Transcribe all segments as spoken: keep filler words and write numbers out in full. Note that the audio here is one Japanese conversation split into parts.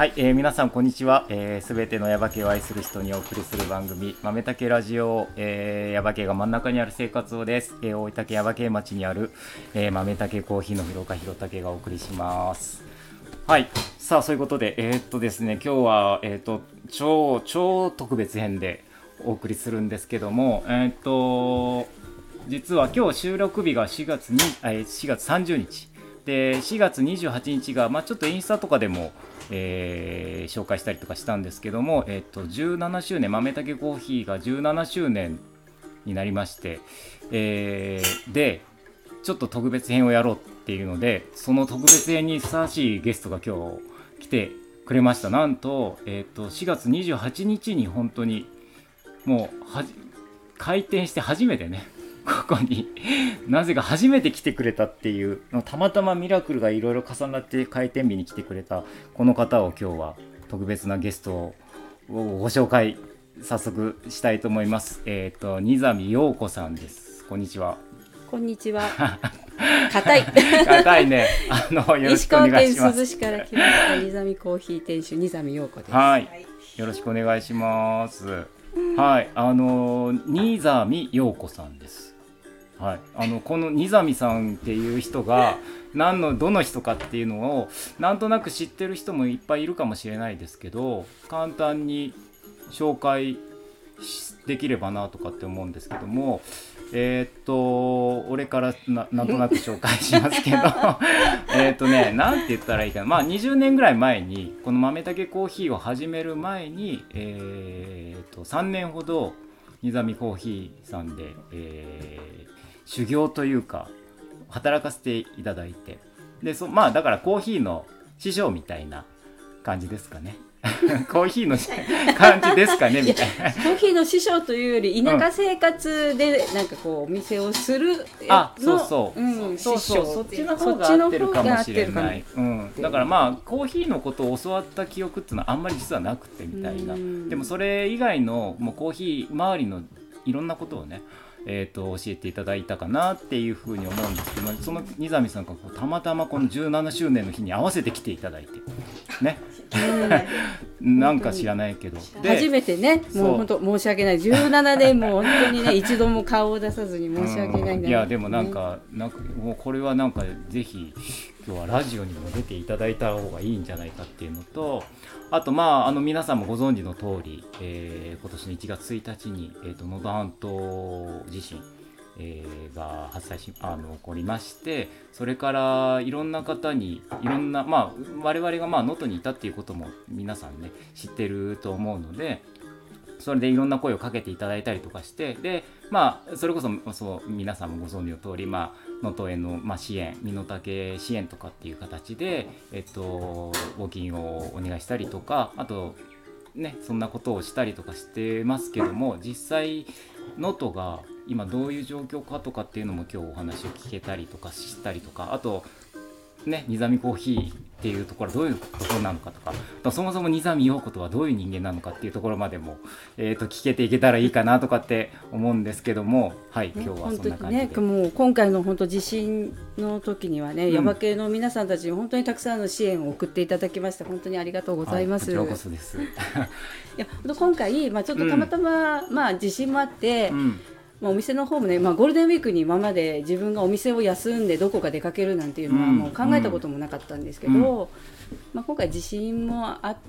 はい、えー、皆さんこんにちは。すべ、えー、てのヤバ系を愛する人にお送りする番組豆竹ラジオ、えー、ヤバ系が真ん中にある生活をです、えー、大分県ヤバ系町にある、えー、豆竹コーヒーの広岡弘武がお送りします。はい、さあそういうことでえー、っとですね今日は、えー、っと超超特別編でお送りするんですけども、えー、っと実は今日収録日がしがつにしがつさんじゅうにちで、しがつにじゅうはちにちが、まあ、ちょっとインスタとかでも、えー、紹介したりとかしたんですけども、えー、とじゅうななしゅうねん、豆竹コーヒーがじゅうななしゅうねんになりまして、えー、でちょっと特別編をやろうっていうので、その特別編にふさわしいゲストが今日来てくれました。なんと、えー、としがつにじゅうはちにちに本当にもうはじ開店して初めてね、ここになぜか初めて来てくれたっていう、たまたまミラクルがいろいろ重なって開店日に来てくれたこの方を今日は特別なゲストをご紹介早速したいと思います。えっと新見陽子さんです。こんにちは。 こんにちは。硬い硬いね。あのよろしくお願いします。 石川県珠洲市から来ました新見コーヒー店主新見陽子です。 はい、よろしくお願いします。はい、あの新見陽子さんです。はい、あのこの新見さんっていう人が何のどの人かっていうのをなんとなく知ってる人もいっぱいいるかもしれないですけど、簡単に紹介できればなとかって思うんですけども、えー、っと俺から な, なんとなく紹介しますけどえっとねなんて言ったらいいかな、まあにじゅうねんぐらい前にこの豆竹コーヒーを始める前に、えー、っとさんねんほど新見コーヒーさんで、えー修行というか働かせていただいて、でそまあだからコーヒーの師匠みたいな感じですかねコーヒーの感じですかねみたいな。 コーヒーの師匠というより田舎生活でなんかこうお店をするの、 あ、そうそう、 うん、 そうそう、そっちの方が合ってるかもしれない、うん、だからまあコーヒーのことを教わった記憶っていうのはあんまり実はなくてみたいな。でもそれ以外のもうコーヒー周りのいろんなことをねえー、と教えていただいたかなっていうふうに思うんですけど、その新見さんがこうたまたまこのじゅうななしゅうねんの日に合わせて来ていただいてねなんか知らないけどで初めてね、もう本当申し訳ない、じゅうななねんも本当にね一度も顔を出さずに申し訳ないんだ、ね、 いやでもなんか、なんかもうこれはなんかぜひ今日はラジオにも出ていただいた方がいいんじゃないかっていうのと、あとまああの皆さんもご存知の通り、えー、今年のいちがつついたちにえーと能登半島地震、えー、が発生しあの起こりまして、それからいろんな方にいろんなまあ我々がまあ能登にいたっていうことも皆さんね知ってると思うので、それでいろんな声をかけていただいたりとかして、でまあそれこそそう皆さんもご存知の通り、まあ能登への、まあ、支援、身の丈支援とかっていう形で、えっと、募金をお願いしたりとか、あとねそんなことをしたりとかしてますけども、実際能登が今どういう状況かとかっていうのも今日お話を聞けたりとかしたりとか、あとね、新見コーヒーっていうところはどういうところなのかとか、そもそも新見陽子とはどういう人間なのかっていうところまでも、えー、と聞けていけたらいいかなとかって思うんですけども、はい、今日はそんな感じで、 ね、もう今回の本当地震の時にはね、ヤバ系の皆さんたちに本当にたくさんの支援を送っていただきまして本当にありがとうございます。 はい、こちらこそですいや今回、まあ、ちょっとたまたま、うんまあ、地震もあって、うんまあ、お店の方もね、まあ、ゴールデンウィークに今まで自分がお店を休んでどこか出かけるなんていうのはもう考えたこともなかったんですけど、うんまあ、今回地震もあって、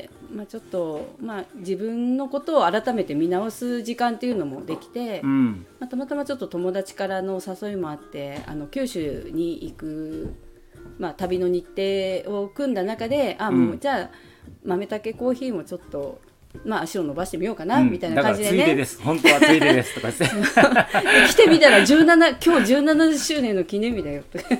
まあ、ちょっと、まあ、自分のことを改めて見直す時間っていうのもできて、うんまあ、たまたまちょっと友達からの誘いもあってあの九州に行く、まあ、旅の日程を組んだ中であ、もうじゃあ豆竹コーヒーもちょっとまあ、足を伸ばしてみようかな、うん、みたいな感じでね。 だからついでです、本当はついでですとか来てみたらじゅうなな今日じゅうななしゅうねんの記念日だよとか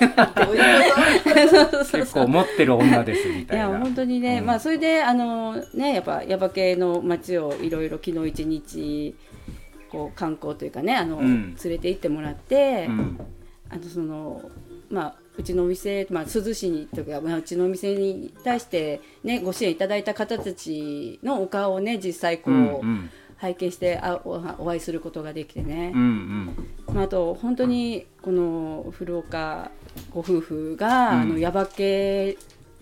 結構持ってる女ですみたいな。 いや本当にね、うんまあ、それであのねやっぱ耶馬渓の街をいろいろ昨日一日こう観光というかねあの、うん、連れて行ってもらって、うん、あのそのまあうちのお店、まあ、珠洲市にとか、まあ、うちのお店に対して、ね、ご支援いただいた方たちのお顔をね実際こう、うんうん、拝見してあ お, お会いすることができてね、うんうんまあ、あと本当にこの古岡ご夫婦が、うん、あの耶馬渓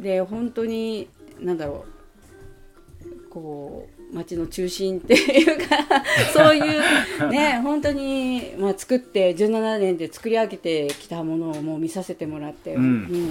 で本当に何だろうこう街の中心っていうかそういうね本当に、まあ、作ってじゅうななねんで作り上げてきたものをもう見させてもらって、うんうん、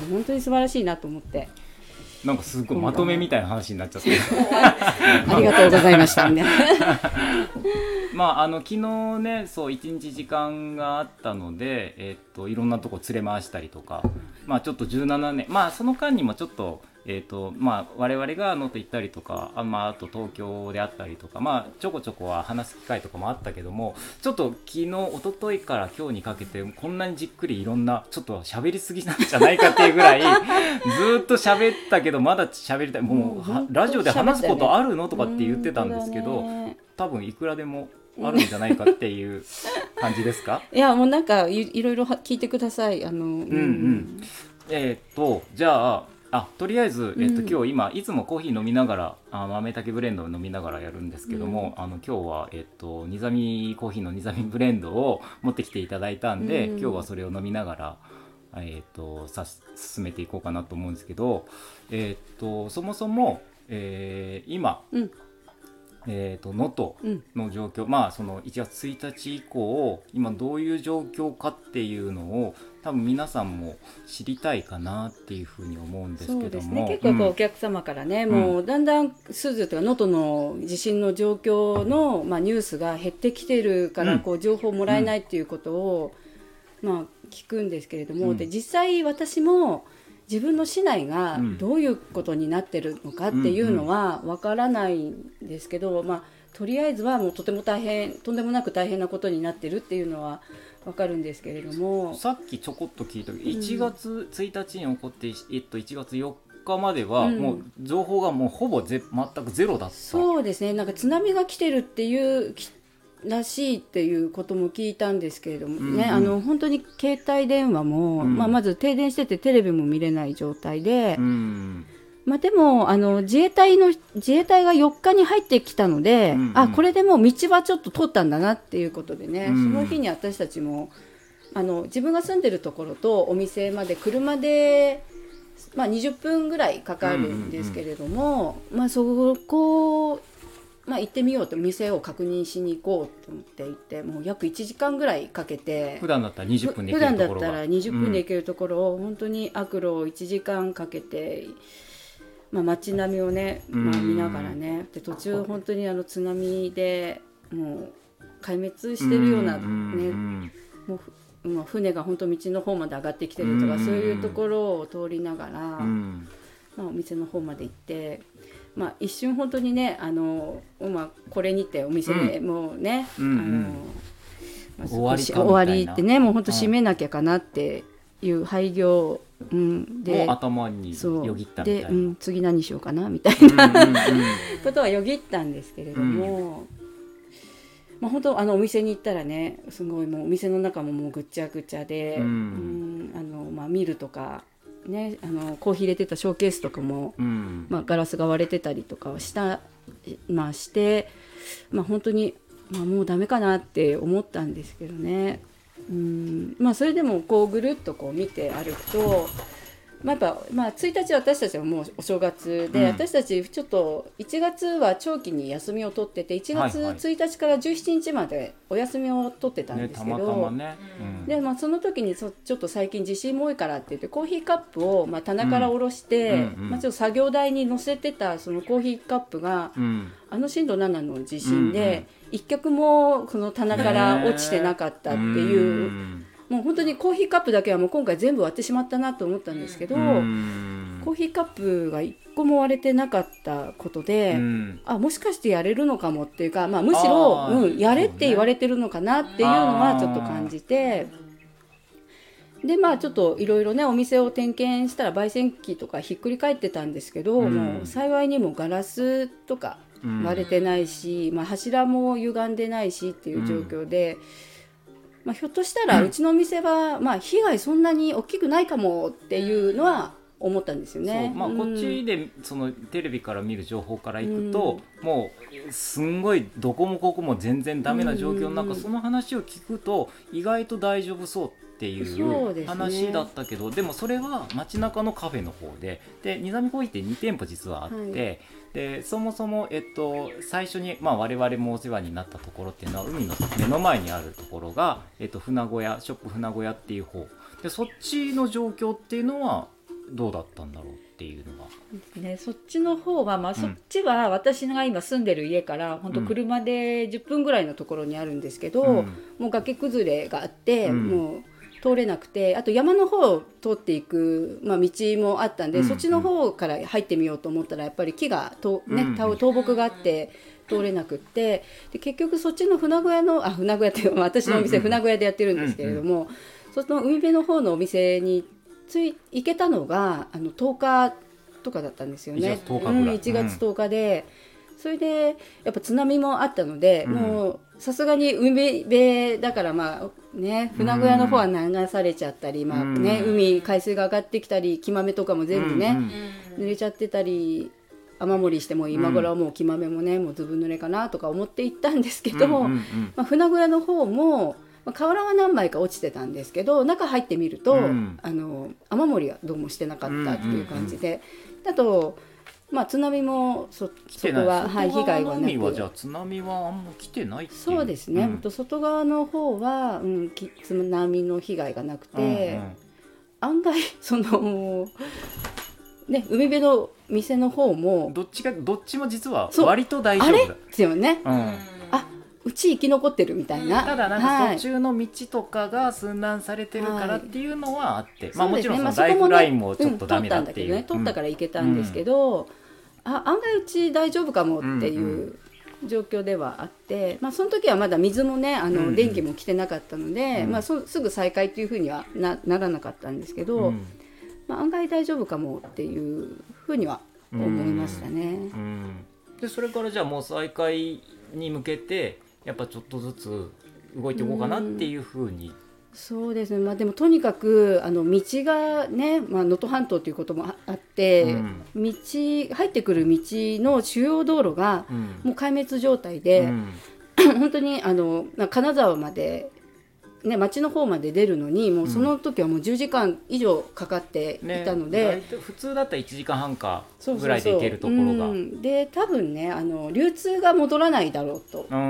本当に素晴らしいなと思って。 なんかすごいまとめみたいな話になっちゃってありがとうございましたねまああの昨日ねそういちにち時間があったので、えー、っといろんなとこ連れ回したりとか、まあちょっとじゅうななねんまあその間にもちょっとえーとまあ、我々が能登行ったりとか あ,、まあ、あと東京であったりとか、まあ、ちょこちょこは話す機会とかもあったけどもちょっと昨日一昨日から今日にかけてこんなにじっくりいろんなちょっと喋りすぎなんじゃないかっていうぐらいずっと喋ったけどまだ喋りたいもう、うん、ラジオで話すことあるのとかって言ってたんですけど、多分いくらでもあるんじゃないかっていう感じですか？ いやもうなんか い, いろいろ聞いてください。あの、うんうん、 えー、っとじゃああとりあえず、えっと、今日今いつもコーヒー飲みながらあ豆たけブレンドを飲みながらやるんですけども、うん、あの今日は、えっと、ニザミコーヒーのニザミブレンドを持ってきていただいたんで、うん、今日はそれを飲みながら、えっと、さ進めていこうかなと思うんですけど、えっと、そもそも、えー、今、うんえーと、能登の状況、うん、まあそのいちがつついたち以降今どういう状況かっていうのを多分皆さんも知りたいかなっていうふうに思うんですけども、そうですね、 結構こうお客様からね、うん、もうだんだん珠洲というか能登の地震の状況の、まあ、ニュースが減ってきてるからこう情報もらえないっていうことを、うんまあ、聞くんですけれども、うん、で実際私も自分の市内がどういうことになってるのかっていうのはわからないんですけど、まあ、とりあえずはもうとても大変とんでもなく大変なことになってるっていうのはわかるんですけれども、 さっきちょこっと聞いたけど、うん、いちがつついたちに起こって、えっと、いちがつよっかまではもう情報がもうほぼぜ全くゼロだった。 そうですね、なんか津波が来てるっていうらしいっていうことも聞いたんですけれどもね、うんうん、あの本当に携帯電話も、うんまあ、まず停電しててテレビも見れない状態で、うんまあ、でもあの自衛隊の自衛隊がよっかに入ってきたので、うんうん、あこれでもう道はちょっと通ったんだなっていうことでね、うん、その日に私たちもあの自分が住んでるところとお店まで車で、まあ、にじゅっぷんぐらいかかるんですけれども、うんうんうんまあ、そこまあ、行ってみようと店を確認しに行こうと思って行ってもう約いちじかんぐらいかけて、 普段だったらにじゅっぷんで行けるところが普段だったらにじゅっぷんで行けるところを、うん、本当に悪路をいちじかんかけて、まあ、街並みをね、まあ、見ながらね、で途中本当にあの津波でもう壊滅してるようなね、もうまあ、船が本当道の方まで上がってきてるとかそういうところを通りながら、まあ、お店の方まで行って。まあ、一瞬本当にねあの、まあ、これにてお店でもうね、うん、あの、まあ、終わりかみたいな終わりってねもう本当閉めなきゃかなっていう廃業、うん、でもう頭によぎったみたいなで、うん、次何しようかなみたいな、うんうんうん、ことはよぎったんですけれども、うんまあ、本当あのお店に行ったらねすごいもうお店の中ももうぐっちゃぐちゃで、うんうんあのまあ、ミルとかね、あのコーヒー入れてたショーケースとかも、うんまあ、ガラスが割れてたりとかした、まあ、して、まあ、本当に、まあ、もうダメかなって思ったんですけどね、うんまあ、それでもこうぐるっとこう見て歩くと、まあやっぱまあ、ついたち私たちはもうお正月で、うん、私たちちょっといちがつは長期に休みを取ってていちがつついたちからじゅうしちにちまでお休みを取ってたんですけど、ねたまたまねうんでまあ、その時にそちょっと最近地震も多いからって言ってコーヒーカップをまあ棚から下ろして、うんうんうんまあ、ちょっと作業台に乗せてたそのコーヒーカップが、うん、あの震度ななの地震でいっきょくもその棚から落ちてなかったっていう、ねもう本当にコーヒーカップだけはもう今回全部割ってしまったなと思ったんですけど、コーヒーカップがいっこも割れてなかったことで、あもしかしてやれるのかもっていうか、まあ、むしろ、うん、やれって言われてるのかなっていうのはちょっと感じて、でまあちょっといろいろねお店を点検したら焙煎機とかひっくり返ってたんですけど、うん、もう幸いにもガラスとか割れてないし、うんまあ、柱も歪んでないしっていう状況で、うんまあ、ひょっとしたらうちのお店は、まあ、被害そんなに大きくないかもっていうのは思ったんですよね。 そう、まあ、こっちでそのテレビから見る情報からいくと、うん、もうすんごいどこもここも全然ダメな状況の中、うん、その話を聞くと意外と大丈夫そうっていう話だったけど、 で, ね、でもそれは街中のカフェの方で、でニザミコーヒーってに店舗実はあって、はい、でそもそも、えっと、最初に、まあ、我々もお世話になったところっていうのは海の目の前にあるところが、えっと、船小屋ショップ船小屋っていう方で、そっちの状況っていうのはどうだったんだろうっていうのが、 ね、そっちの方は、まあ、そっちは私が今住んでる家から本当車でじゅっぷんぐらいのところにあるんですけど、うん、もう崖崩れがあって、うん、もう通れなくて、あと山の方を通っていく、まあ、道もあったんで、うん、そっちの方から入ってみようと思ったらやっぱり木がと、ね、うん、倒木があって通れなくって、で結局そっちの船小屋のあ船小屋っていう、まあ、私のお店、うん、船小屋でやってるんですけれども、うんうん、その海辺の方のお店につい行けたのがあのとおかとかだったんですよね。いちがつとおかぐらい、うん、いちがつとおかで、うん、それでやっぱ津波もあったので、うん、もうさすがに海辺だから、まあね、船小屋の方は流されちゃったり、うん、まあね、海海水が上がってきたり木豆とかも全部ね、うん、濡れちゃってたり、雨漏りしても今頃はもう木豆もねもうずぶ濡れかなとか思って行ったんですけど、うんうんうん、まあ、船小屋の方も瓦は何枚か落ちてたんですけど、中入ってみると、うん、あの雨漏りはどうもしてなかったっていう感じで、うんうんうん、あと、まあ、津波も そ, そこは、はい、被害はなく、 海はじゃあ津波はあんま来てないっていう。 そうですね、うん、外側の方は、うん、津波の被害がなくて、うんうん、案外そのね、海辺の店の方もどっちがどっちも実は割と大丈夫だ。 あれですよね、うん、あうち生き残ってるみたいな、 ただなんか途中の道とかが寸断されてるからっていうのはあって、はい、まあ、もちろんそのライフラインもちょっとダメだっていう、 まあ、そこもね、うん、通ったんだけどね、通ったから行けたんですけど、うん、あ案外うち大丈夫かもっていう状況ではあって、まあ、その時はまだ水もねあの、うんうん、電気も来てなかったので、うんまあ、そすぐ再開っていうふうには な, ならなかったんですけど、うんまあ、案外大丈夫かもっていうふうには思いましたね、うんうん、 でそれからじゃあもう再開に向けてやっぱちょっとずつ動いていこうかなっていうふうに、うん、 そうですね、まあ、でもとにかくあの道がね能登、まあ、半島ということもあって、うん、道入ってくる道の主要道路がもう壊滅状態で、うん、本当にあの金沢までね、町の方まで出るのにもうその時はもうじゅうじかん以上かかっていたので、 ね、普通だったらいちじかんはんかぐらいで行けるところが、そうそうそう、うん、 で多分ねあの流通が戻らないだろうと、うん、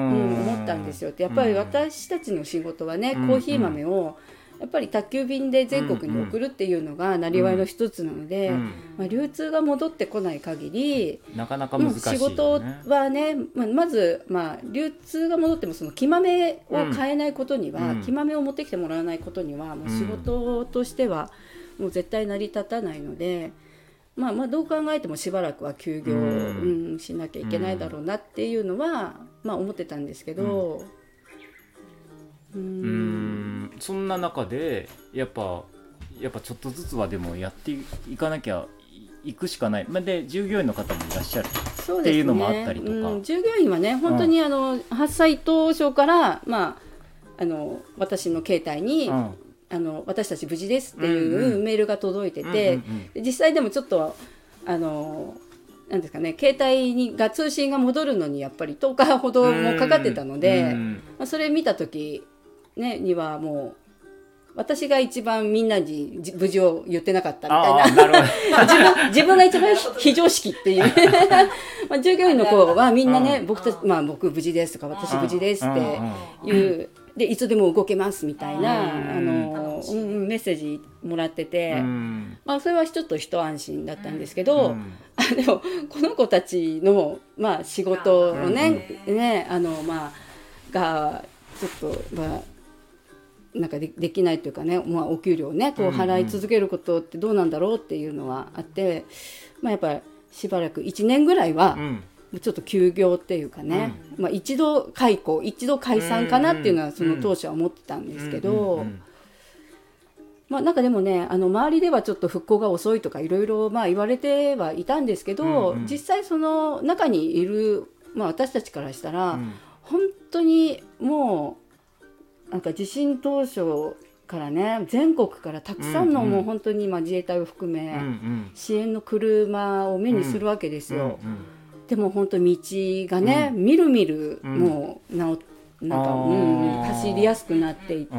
思ったんですよ。やっぱり私たちの仕事はね、うん、コーヒー豆をやっぱり宅急便で全国に送るっていうのがなりわいの一つなので、うんうんまあ、流通が戻ってこない限りなかなか難しいよね。 仕事はね、まあ、まず、まあ、流通が戻ってもその木豆を買えないことには、うん、木豆を持ってきてもらわないことにはもう仕事としてはもう絶対成り立たないので、まあ、まあどう考えてもしばらくは休業、うんうん、しなきゃいけないだろうなっていうのは、まあ、思ってたんですけど、 うん、うーんそんな中でやっぱやっぱちょっとずつはでもやっていかなきゃいくしかない、まあ、で従業員の方もいらっしゃるっていうのもあったりとか、 うん、従業員はね本当にあの、うん、発災当初から、まあ、あの私の携帯に、うん、あの私たち無事ですっていうメールが届いてて、うんうんうん、実際でもちょっとあのなんですかね、携帯にが通信が戻るのにやっぱりとおかほどもかかってたので、うんうんまあ、それ見た時ね、にはもう私が一番みんなに無事を言ってなかったみたい な, な自, 分自分が一番非常識っていうまあ従業員の子はみんなね、僕たち、まあ、僕無事ですとか私無事ですっていうでいつでも動けますみたいなあの、うん、メッセージもらってて、まあ、それはちょっと一安心だったんですけど、あでもこの子たちの、まあ、仕事をね、ねあのまあがちょっとまあなんか で, できないというかね、まあ、お給料をねこう払い続けることってどうなんだろうっていうのはあって、まあ、やっぱりしばらくいちねんぐらいはちょっと休業っていうかね、うんまあ、一度解雇一度解散かなっていうのはその当初は思ってたんですけど、まあ、なんかでもねあの周りではちょっと復興が遅いとかいろいろ言われてはいたんですけど、うんうん、実際その中にいる、まあ、私たちからしたら、うん、本当にもうなんか地震当初からね、全国からたくさんの、 うんうん、 もう本当に今自衛隊を含め、 うんうん、 支援の車を目にするわけですよ、 うんうん、 でも本当道がね、うん、みるみるもうなおなんか、うん、走りやすくなっていって、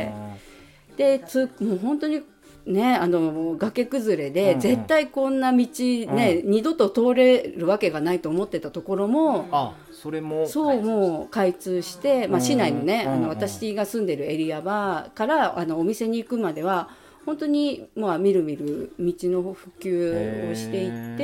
でつもう本当にね、あの崖崩れで、うんうん、絶対こんな道ね、うん、二度と通れるわけがないと思ってたところも、 あ、それもそうもう開通して、まあ、市内のね、うん、あの私が住んでるエリアはからあのお店に行くまでは本当に、まあ、みるみる道の普及をしていって、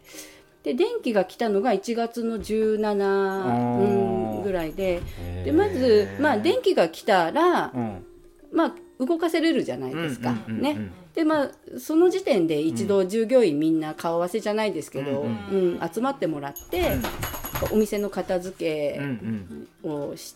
で電気が来たのがいちがつのじゅうしちにちぐらいで、でまず、まあ、電気が来たら、うん、まあ動かせれるじゃないですか、うんうんうんうん、ね。でまあその時点で一度従業員みんな顔合わせじゃないですけど、うんうんうん、集まってもらって、うん、お店の片付けをして、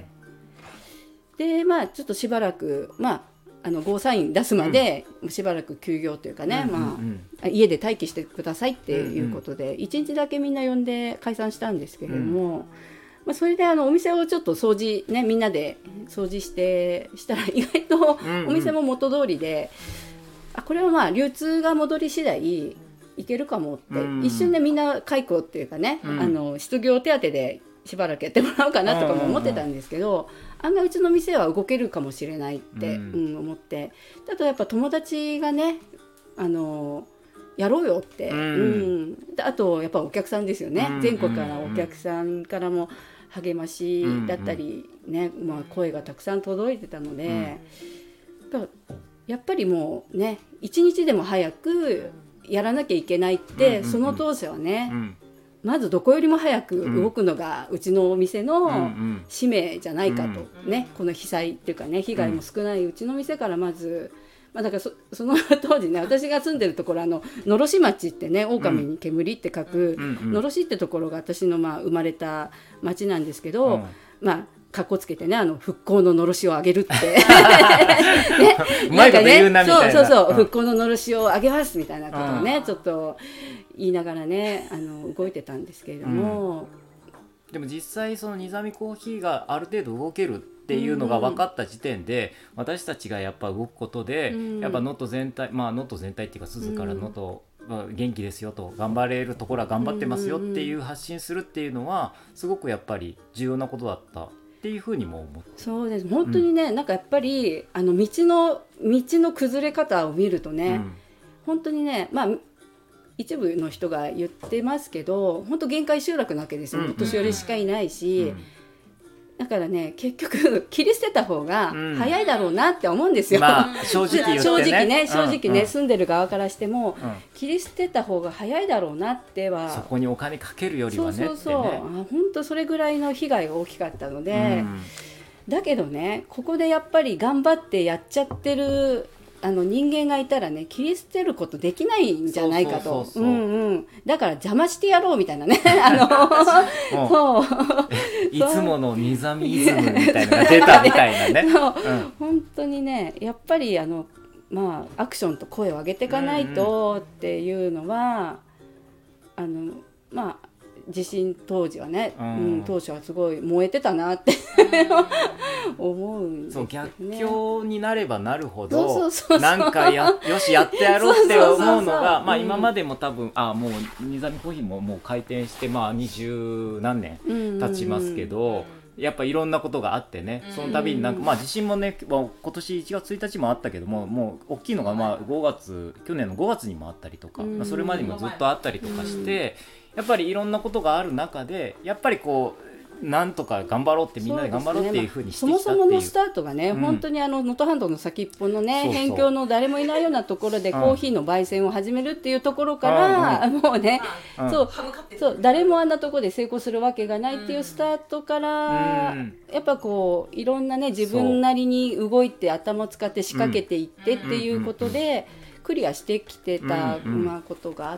うんうん、でまあちょっとしばらくまああのゴーサイン出すまでしばらく休業というかね、うんまあ、家で待機してくださいっていうことで、うんうん、いちにちだけみんな呼んで解散したんですけれども、うんまあ、それであのお店をちょっと掃除ね、みんなで掃除してしたら意外とお店も元通りで、うんうん、あこれはまあ流通が戻り次第いけるかもって、うん、一瞬でみんな解雇っていうかね、うん、あの失業手当でしばらくやってもらおうかなとかも思ってたんですけど、案外うちの店は動けるかもしれないって、うんうん、思って、あとやっぱ友達がねあのやろうよって、うんうん、あとやっぱお客さんですよね、うん、全国からお客さんからも励ましだったり、ねうんまあ、声がたくさん届いてたので、うん、やっぱりもうね一日でも早くやらなきゃいけないって、うん、その当初はね、うん、まずどこよりも早く動くのがうちのお店の使命じゃないかと、うん、ね、この被災っていうかね被害も少ないうちの店からまず、まあ、だから そ, その当時ね、私が住んでるところあののろし町ってね、狼に煙って書く、うん、のろしってところが私のまあ生まれた町なんですけど、うん、まあかっこつけてね、あの復興ののろしをあげるってね、 うまいこと言うなみたいな、 そうそうそう、うん、復興ののろしをあげますみたいなことをね、うん、ちょっと言いながらねあの動いてたんですけれども、 うん、でも実際そのニザミコーヒーがある程度動けるっていうのが分かった時点で、うん、私たちがやっぱ動くことで、うん、やっぱ能登全体、まあ能登全体っていうか鈴から能登、うん、元気ですよと、頑張れるところは頑張ってますよっていう発信するっていうのはすごくやっぱり重要なことだったっていうふうにも思って。 そうです、本当にね、うん、なんかやっぱりあの道の道の崩れ方を見るとね、うん、本当にね、まあ一部の人が言ってますけど本当限界集落なわけですよ、うん、お年寄りしかいないし、うん、だからね結局切り捨てた方が早いだろうなって思うんですよ、 うんまあ、正直言ってね正直ね、正直ね、うん、住んでる側からしても、うん、切り捨てた方が早いだろうなっては、 そこにお金かけるよりはねってね、 そうそうそう、本当それぐらいの被害が大きかったので、うん、だけどねここでやっぱり頑張ってやっちゃってるあの人間がいたらね切り捨てることできないんじゃないかと、だから邪魔してやろうみたいなねあのそういつものニザミイズムみたいなのが出たみたいなねそう、 うん、本当にねやっぱりあのまあアクションと声を上げていかないとっていうのは、うんうん、あのまあ地震当時はね、うんうん、当初はすごい燃えてたなって思うんですよね。 そう逆境になればなるほどなんかやよしやってやろうって思うのがまあ今までも多分あもうニザミコーヒーももう開店してまあ二十何年経ちますけど、うんうんうん、やっぱいろんなことがあってね、その度になんかまあ地震もね今年いちがつついたちもあったけども、もう大きいのがまあごがつ去年のごがつにもあったりとか、まあ、それまでもずっとあったりとかして、やっぱりいろんなことがある中でやっぱりこうなんとか頑張ろうってみんなで頑張ろうっていうふうにしてきたっていう、 そもそものスタートがね、うん、本当にあの能登半島の先っぽのねそうそう辺境の誰もいないようなところでコーヒーの焙煎を始めるっていうところから、うん、もうね、うん、そうそう誰もあんなところで成功するわけがないっていうスタートから、うん、やっぱこういろんなね自分なりに動いて頭を使って仕掛けていってっていうことでクリアしてきてた、うんまあ、ことがあって、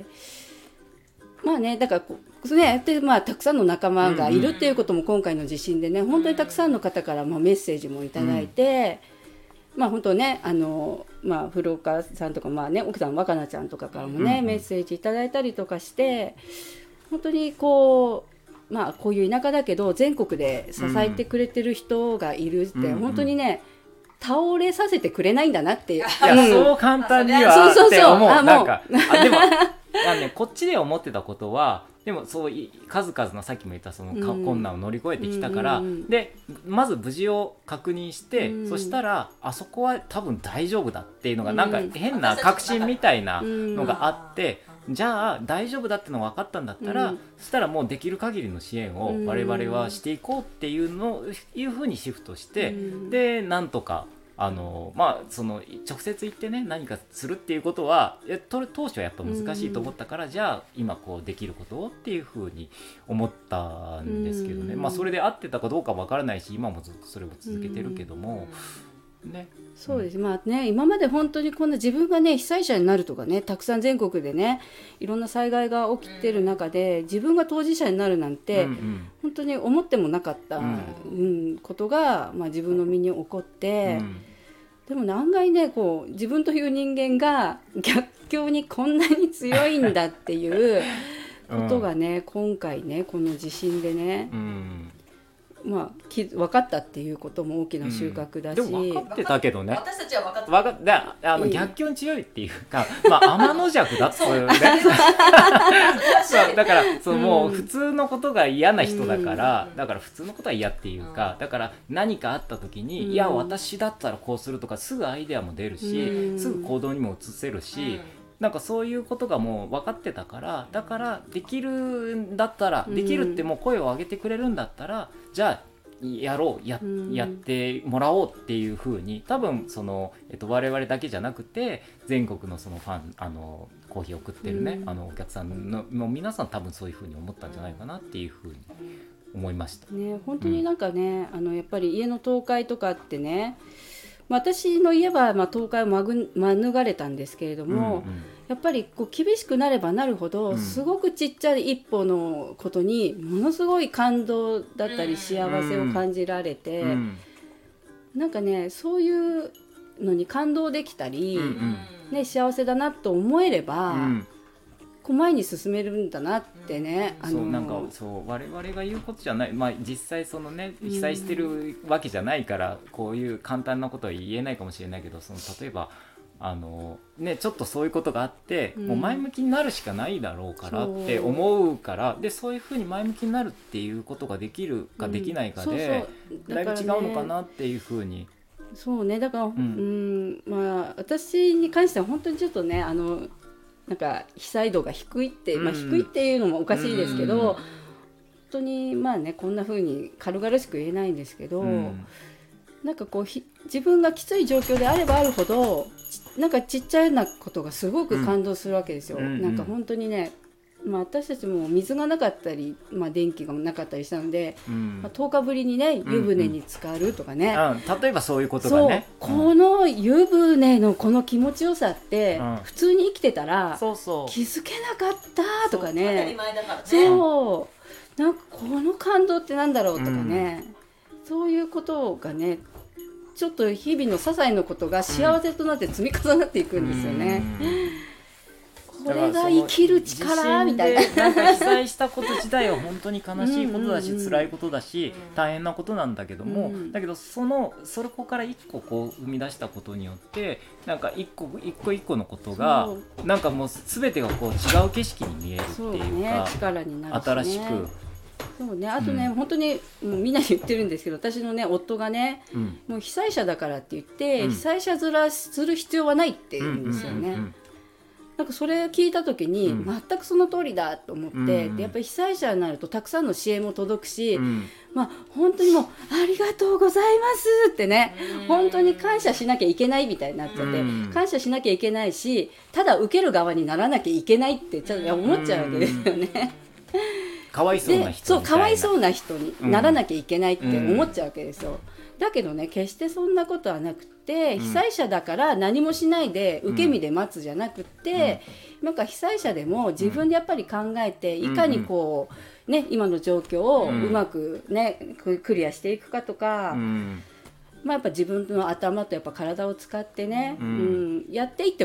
うん、まあねだからこうね、でまあ、たくさんの仲間がいるっていうことも今回の地震でね、うん、本当にたくさんの方からまあメッセージもいただいて、うん、まあ本当ねあの、まあ、古岡さんとか、まあね、奥さん若菜ちゃんとかからもね、うん、メッセージいただいたりとかして本当にこう、まあ、こういう田舎だけど全国で支えてくれてる人がいるって、うん、本当にね倒れさせてくれないんだなっていう。 いや、うん、そう簡単にはって思う。なんかあでもあ、ね、こっちで思ってたことはでもそう数々のさっきも言ったその困難を乗り越えてきたから、うん、でまず無事を確認して、うん、そしたらあそこは多分大丈夫だっていうのが、うん、なんか変な確信みたいなのがあって、うん、じゃあ大丈夫だってのが分かったんだったら、うん、そしたらもうできる限りの支援を我々はしていこうっていうのいうふうにシフトして、うん、でなんとかあのまあ、その直接行ってね何かするっていうことは当初はやっぱ難しいと思ったから、うん、じゃあ今こうできることをっていうふうに思ったんですけどね、うん、まあそれで合ってたかどうかわからないし今もずっとそれを続けてるけども、うんね、 そうです、まあね、今まで本当にこんな自分がね被災者になるとかねたくさん全国でねいろんな災害が起きてる中で自分が当事者になるなんて、うんうん、本当に思ってもなかった、うんうん、ことが、まあ、自分の身に起こって、うん、でも、ね、案外ねこう自分という人間が逆境にこんなに強いんだっていうことがね、うん、今回ねこの地震でね、うんまあ、き分かったっていうことも大きな収穫だし、うん、でも分かってたけどね私たちは分かってた分かっだあの逆境に強いっていうか、まあ、天の弱だっていうねだからそのもう普通のことが嫌な人だから、うん、だから普通のことは嫌っていうか、うん、だから何かあった時に、うん、いや私だったらこうするとかすぐアイデアも出るし、うん、すぐ行動にも移せるし、うんなんかそういうことがもう分かってたからだからできるんだったらできるってもう声を上げてくれるんだったら、うん、じゃあやろう や, やってもらおうっていう風に多分その、えっと、我々だけじゃなくて全国のそのファンあのコーヒーを送ってるね、うん、あのお客さん の, の皆さん多分そういう風に思ったんじゃないかなっていう風に思いました、 ね、本当になんかね、うん、あのやっぱり家の倒壊とかってね私の家はまあ倒壊をまぐ免れたんですけれども、うんうん、やっぱりこう厳しくなればなるほど、うん、すごくちっちゃい一歩のことにものすごい感動だったり幸せを感じられて、うん、なんかねそういうのに感動できたり、うんうんね、幸せだなと思えれば、うんこう前に進めるんだなってね、 うん、あのそうなんかそう我々が言うことじゃない、まあ、実際そのね被災してるわけじゃないから、うん、こういう簡単なことは言えないかもしれないけどその例えばあの、ね、ちょっとそういうことがあって、うん、もう前向きになるしかないだろうからって思うからでそういうふうに前向きになるっていうことができるかできないかで、うん、だいぶ違うのかなっていうふうにそうねだから、うんうんまあ、私に関しては本当にちょっとねあのなんか被災度が低いって、まあ、低いっていうのもおかしいですけど、うん、本当にまあねこんな風に軽々しく言えないんですけど、うん、なんかこうひ自分がきつい状況であればあるほどなんかちっちゃなことがすごく感動するわけですよ、うん、なんか本当にねまあ、私たちも水がなかったり、まあ、電気がなかったりしたので、うんまあ、とおかぶりにね湯船に浸かるとかね、 うんうん、例えばそういうことがねそう、うん、この湯船のこの気持ちよさって、うん、普通に生きてたらそうそう気づけなかったとかね当たり前だからねそうなんかこの感動ってなんだろうとかね、うん、そういうことがねちょっと日々の些細なことが幸せとなって積み重なっていくんですよね、うんこれが生きる力みたいな。 なんか被災したこと自体は本当に悲しいことだしうんうん、うん、辛いことだし大変なことなんだけども、うん、だけどそのそれこから一個こう生み出したことによってなんか一個一個一個のことがなんかもう全てがこう違う景色に見えるっていうかそうね、力になるしね、 新しくそうね、あとね、うん、本当にもうみんなに言ってるんですけど私のね夫がね、うん、もう被災者だからって言って、うん、被災者面する必要はないって言うんですよね、うんうんうんうんなんかそれを聞いた時に、うん、全くその通りだと思って、うん、でやっぱり被災者になるとたくさんの支援も届くし、うんまあ、本当にもうありがとうございますってね、うん、本当に感謝しなきゃいけないみたいになっちゃって、うん、感謝しなきゃいけないしただ受ける側にならなきゃいけないってちょっと思っちゃうわけですよね、 うん、かわいそうな人そうかわいそうな人にならなきゃいけないって思っちゃうわけですよ、うん、だけどね決してそんなことはなくて被災者だから何もしないで受け身で待つじゃなくて、うん、なんか被災者でも自分でやっぱり考えていかにこう、ね、今の状況をうまく、ね、クリアしていくかとか、うんまあ、やっぱ自分の頭とやっぱ体を使ってね、うんうん、やっていってもいいっ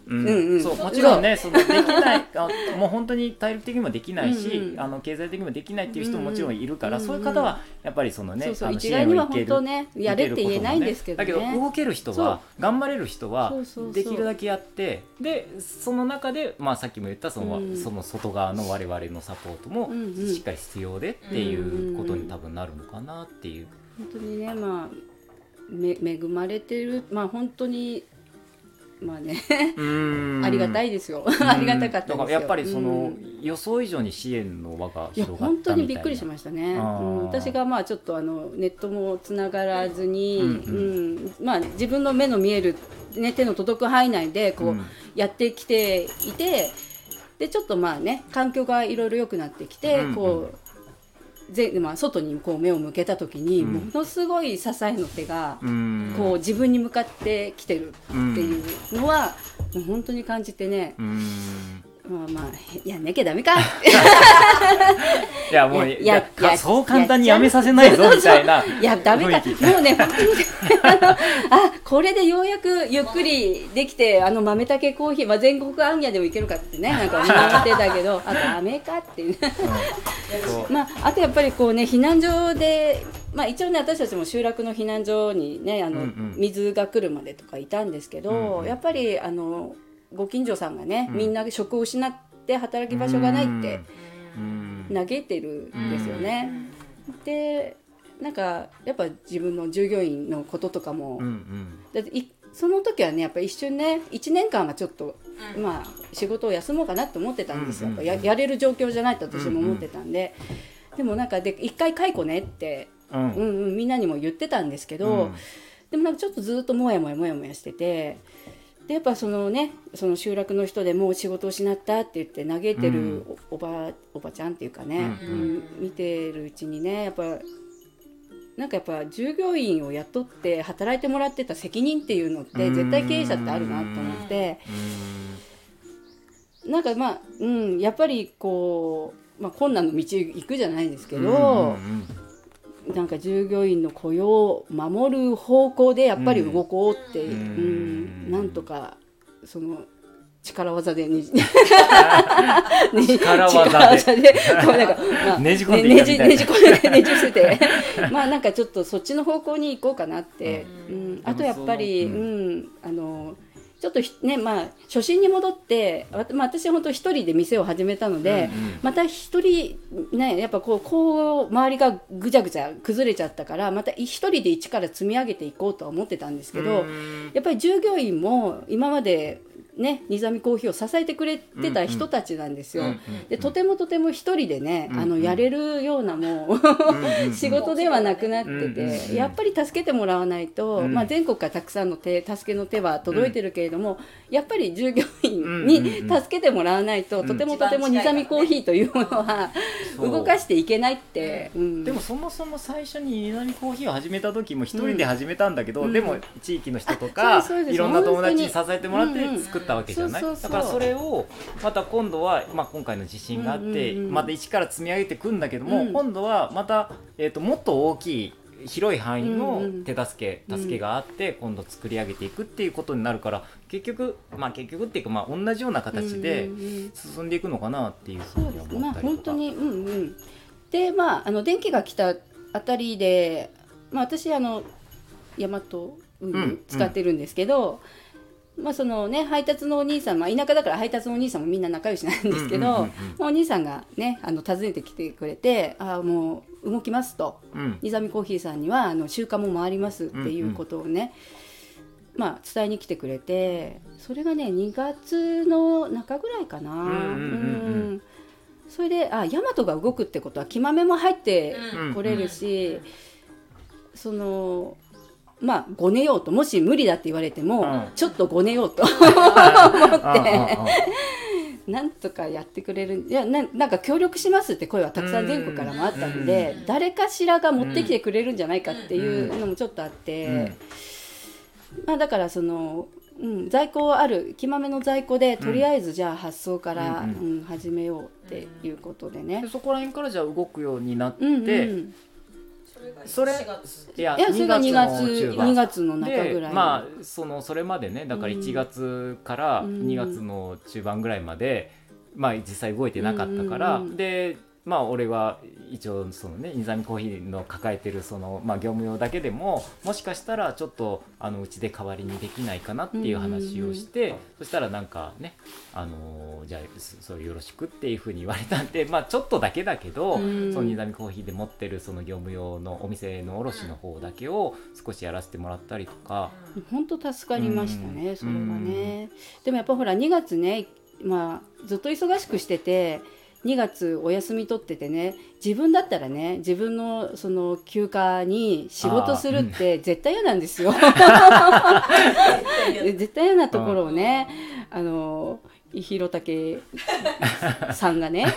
うんうんうん、 そうもちろんねそのできないあもう本当に体力的にもできないし、うんうん、あの経済的にもできないっていう人ももちろんいるから、うんうん、そういう方はやっぱりそのね、 そうそうあの一概には本当ねやれって言えないんですけどね、 だけど動ける人は頑張れる人はできるだけやってでその中で、まあ、さっきも言ったその、うん、その外側の我々のサポートもしっかり必要でっていうことに多分なるのかなっていう、 本当にねまあめ恵まれてるまあ本当にまあねありがたいですよありがたかったですよ。だからやっぱりその予想以上に支援の輪が広がったみたいな。いや本当にびっくりしましたね、うん、私がまあちょっとあのネットもつながらずに、うんうんうん、まあ自分の目の見える、ね、手の届く範囲内でこうやってきていて、でちょっとまあね環境がいろいろ良くなってきて、うんうん、こうぜまあ、外にこう目を向けた時に、うん、ものすごい支えの手が、うん、こう自分に向かってきてるっていうのは、うん、もう本当に感じてね、うん、まあまあやんなきゃダメかいやもういやいやそう簡単にやめさせないぞみたいないやダメかもうね本当にあのあこれでようやくゆっくりできてあの豆たけコーヒー、まあ、全国行脚でもいけるかってねなんか思ってたけどあダメかっていう、うんまあ、あとやっぱりこうね避難所で、まあ、一応ね私たちも集落の避難所にねあの、うんうん、水が来るまでとかいたんですけど、うんうん、やっぱりあのご近所さんがね、うん、みんな職を失って働き場所がないって嘆いてるんですよね。でなんかやっぱ自分の従業員のこととかも、うんうん、だっていその時はねやっぱ一瞬ねいちねんかんはちょっと、まあ、仕事を休もうかなと思ってたんですよ、うんうん、や, やれる状況じゃないと私も思ってたんで、うんうん、でもなんかで一回解雇ねって、うんうんうん、みんなにも言ってたんですけど、うん、でもなんかちょっとずっともやもやもやもやしててでやっぱそのねその集落の人でもう仕事を失ったって言って嘆いてる お,、うん、お, ばおばちゃんっていうかね、うんうん、見てるうちにねやっぱなんかやっぱ従業員を雇って働いてもらってた責任っていうのって絶対経営者ってあるなと思ってなんかまあ、うん、やっぱりこう、まあ、困難の道行くじゃないですけどなんか従業員の雇用を守る方向でやっぱり動こうって、うんうん、なんとかその力技でねじ力技でこうなんか、まあ、 ねじ込んでいたみたいなねじ込んでねじしててまあなんかちょっとそっちの方向に行こうかなって、うんうん、あとやっぱり、うんうん、あのちょっとねまあ初心に戻って、まあ、私は本当一人で店を始めたので、うんうん、また一人ねやっぱこうこう周りがぐちゃぐちゃ崩れちゃったからまた一人で一から積み上げていこうとは思ってたんですけど、やっぱり従業員も今までね、ニザミコーヒーを支えてくれてた人たちなんですよ、うんうん、でとてもとても一人でね、うんうん、あのやれるようなもう仕事ではなくなってて、うんうん、やっぱり助けてもらわないと、うんまあ、全国からたくさんの手助けの手は届いてるけれども、うん、やっぱり従業員に助けてもらわないと、うん、とてもとてもニザミコーヒーというものは、うん、動かしていけないって、うん、 でもそもそも最初にニザミコーヒーを始めた時も一人で始めたんだけど、うん、でも地域の人とかいろんな友達に支えてもらって作ったわけじゃない、うんうん、そうそうそうだからそれをまた今度は、まあ、今回の地震があって、うんうんうん、また一から積み上げていくんだけども、うん、今度はまた、えーと、もっと大きい広い範囲の手助け、うんうん、助けがあって今度作り上げていくっていうことになるから結局、まあ、結局っていうか、まあ、同じような形で進んでいくのかなっていうふうに思ったりとか、 まあ、本当に、うんうん、で、まあ、あの電気が来たあたりで、まあ、私あのヤマト運輸使ってるんですけど、うんうんまあそのね、配達のお兄さん、まあ、田舎だから配達のお兄さんもみんな仲良しなんですけど、うんうんうんうん、お兄さんがねあの訪ねてきてくれてあもう動きますと、うん、ニザミコーヒーさんにはあの集荷も回りますっていうことをね、うんうんまあ、伝えに来てくれてそれがねにがつの中ぐらいかな、うんうんうんうん、それであヤマトが動くってことは木豆も入ってこれるし、うんうん、そのまあごねようともし無理だって言われても、うん、ちょっとごねようと思ってなんとかやってくれるいや な, なんか協力しますって声はたくさん全国からもあったので誰かしらが持ってきてくれるんじゃないかっていうのもちょっとあって、うんまあ、だからその、うん、在庫ある木豆の在庫でとりあえずじゃあ発送から、うんうん、始めようっていうことでね、 でそこら辺からじゃあ動くようになって、 うんうんそれいやいやそれがにがつにがつの中盤にがつの中ぐらいで、まあそのそれまでねだからいちがつからにがつの中盤ぐらいまで、まあ実際動いてなかったから、 うんうんうん、 でまあ俺は一応そのねニザミコーヒーの抱えてるその、まあ、業務用だけでももしかしたらちょっとあのうちで代わりにできないかなっていう話をして、うんうんうん、そしたらなんかねあのじゃあそれよろしくっていうふうに言われたんで、まあちょっとだけだけど、うん、そのニザミコーヒーで持ってるその業務用のお店の卸の方だけを少しやらせてもらったりとか、 本当助かりましたね、うん、それはね、うん、でもやっぱほらにがつね、まあずっと忙しくしててにがつお休み取っててね、自分だったらね自分のその休暇に仕事するって絶対嫌なんですよ絶対嫌なところをね、あの弘武さんがね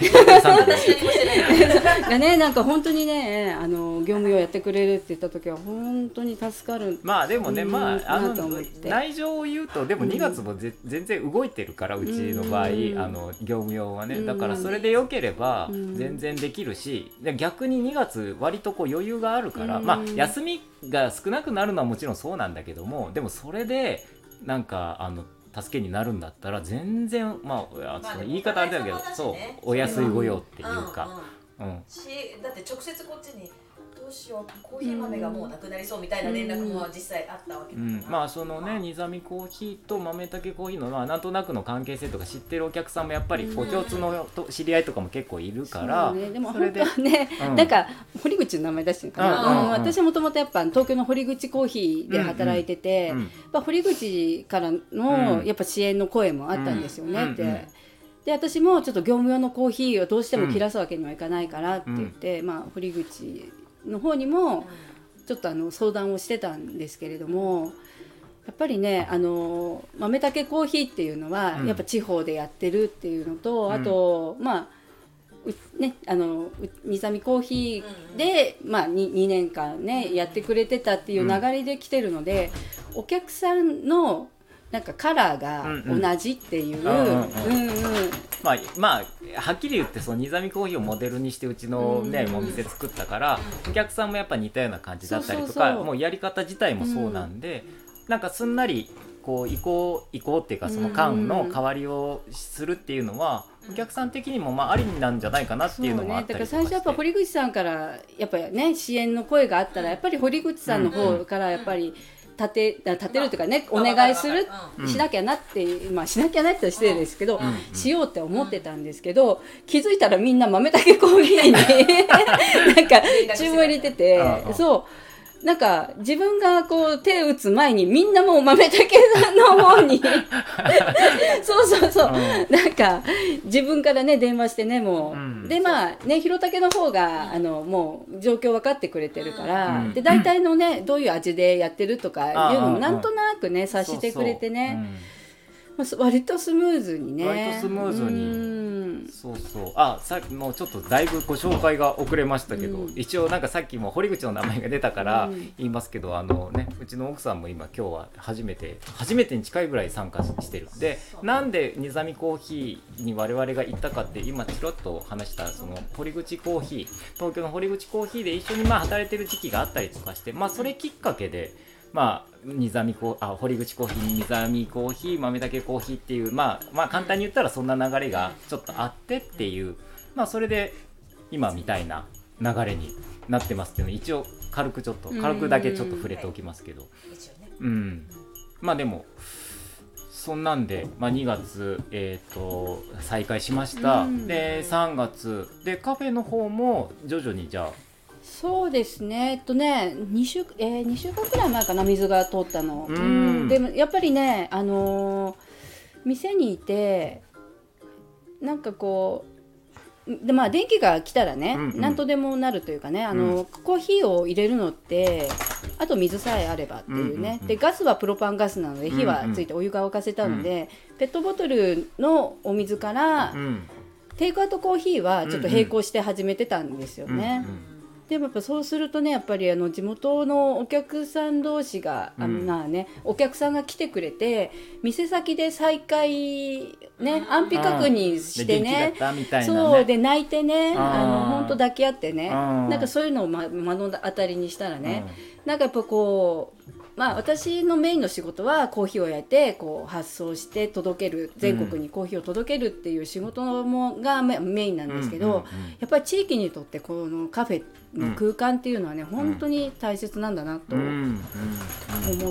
がねなんか本当にねあの業務用やってくれるって言った時は本当に助かる。 まあでもね、まああの内情を言うとでもにがつもぜ、うん、全然動いてるからうちの場合、うん、あの業務用はね、だからそれで良ければ全然できるし、うん、逆ににがつ割とこう余裕があるから、うん、まあ休みが少なくなるのはもちろんそうなんだけども、でもそれでなんかあの助けになるんだったら全然、まあ、その言い方あれだけど、そうお安いご用っていうか、 うんうんうん、しだって直接こっちにどうしようコーヒー豆がもうなくなりそうみたいな連絡も実際あったわけだから、うんうん、まあそのねニザミコーヒーと豆たけコーヒーの、まあ、なんとなくの関係性とか知ってるお客さんもやっぱりこう共通の知り合いとかも結構いるから、 ね、でも本当はね、うん、なんか堀口の名前出してるかな、うんうんうん、私もともとやっぱ東京の堀口コーヒーで働いてて、うんうん、やっぱ堀口からのやっぱ支援の声もあったんですよね、うん、って、うんうん、で私もちょっと業務用のコーヒーをどうしても切らすわけにはいかないからって言って、うん、まあ堀口の方にもちょっとあの相談をしてたんですけれども、やっぱりねあの豆たけコーヒーっていうのはやっぱ地方でやってるっていうのと、うん、あとまあねあのニザミコーヒーで、まあ、に, にねんかんねやってくれてたっていう流れで来てるので、うん、お客さんのなんかカラーが同じっていう、 まあまあはっきり言ってそのニザミコーヒーをモデルにしてうちのね、うん、お店作ったから、お客さんもやっぱ似たような感じだったりとか、そうそうそう、もうやり方自体もそうなんで、うん、なんかすんなりこう移行移行っていうかその缶の代わりをするっていうのは、うん、お客さん的にもまあありなんじゃないかなっていうのもあったりとかして、そうね、だから最初やっぱ堀口さんからやっぱりね支援の声があったらやっぱり堀口さんの方からやっぱり、うんうん立て、立てるというかね、お願いする、うん、しなきゃなって、まあしなきゃなって失礼ですけど、うん、しようって思ってたんですけど、気づいたらみんな豆たけコーヒーになんか注文入れてて、そうなんか自分がこう手を打つ前にみんなもう豆たけさんの方にそうそうそう、うん、なんか自分からね電話してねもう、うん、でまあね弘武の方があのもう状況分かってくれてるから、うん、で大体のねどういう味でやってるとかいうのもなんとなくね察してくれてね、まあ、割とスムーズにね割とスムーズにそうそうあさっきもうちょっとだいぶご紹介が遅れましたけど、うん、一応なんかさっきも堀口の名前が出たから言いますけど、うん、あのねうちの奥さんも今今日は初めて初めてに近いぐらい参加してる。でなんでニザミコーヒーに我々が行ったかって今ちろっと話したその堀口コーヒー東京の堀口コーヒーで一緒にまあ働いてる時期があったりとかして、まあそれきっかけでまあ、ニザミコあ堀口コーヒーにニザミコーヒー豆たけコーヒーっていう、まあ、まあ簡単に言ったらそんな流れがちょっとあってっていう、まあそれで今みたいな流れになってますけど、一応軽くちょっと軽くだけちょっと触れておきますけど、うん、まあでもそんなんで、まあ、にがつ、えーと再開しました。でさんがつでカフェの方も徐々にじゃあそうですね、えっとね 2, 週、えー、にしゅうかんくらい前かな水が通ったの。うんうんでもやっぱりね、あのー、店にいてなんかこうで、まあ、電気が来たらね、うんうん、なんとでもなるというかね、あのーうん、コーヒーを入れるのってあと水さえあればっていうね、うんうんうん、でガスはプロパンガスなので火はついてお湯が沸かせたので、うんうん、ペットボトルのお水から、うん、テイクアウトコーヒーはちょっと並行して始めてたんですよね。うんうんうんでもやっぱそうするとねやっぱりあの地元のお客さん同士が、うん、あのまあねお客さんが来てくれて店先で再会ね安否確認してね、 ね、 そうで泣いてねあの本当抱き合ってねなんかそういうのを、ま、目の当たりにしたらねなんかやっぱこうまあ、私のメインの仕事はコーヒーを焼いてこう発送して届ける全国にコーヒーを届けるっていう仕事もがメインなんですけど、うんうんうん、やっぱり地域にとってこのカフェの空間っていうのはね、うん、本当に大切なんだなと思って、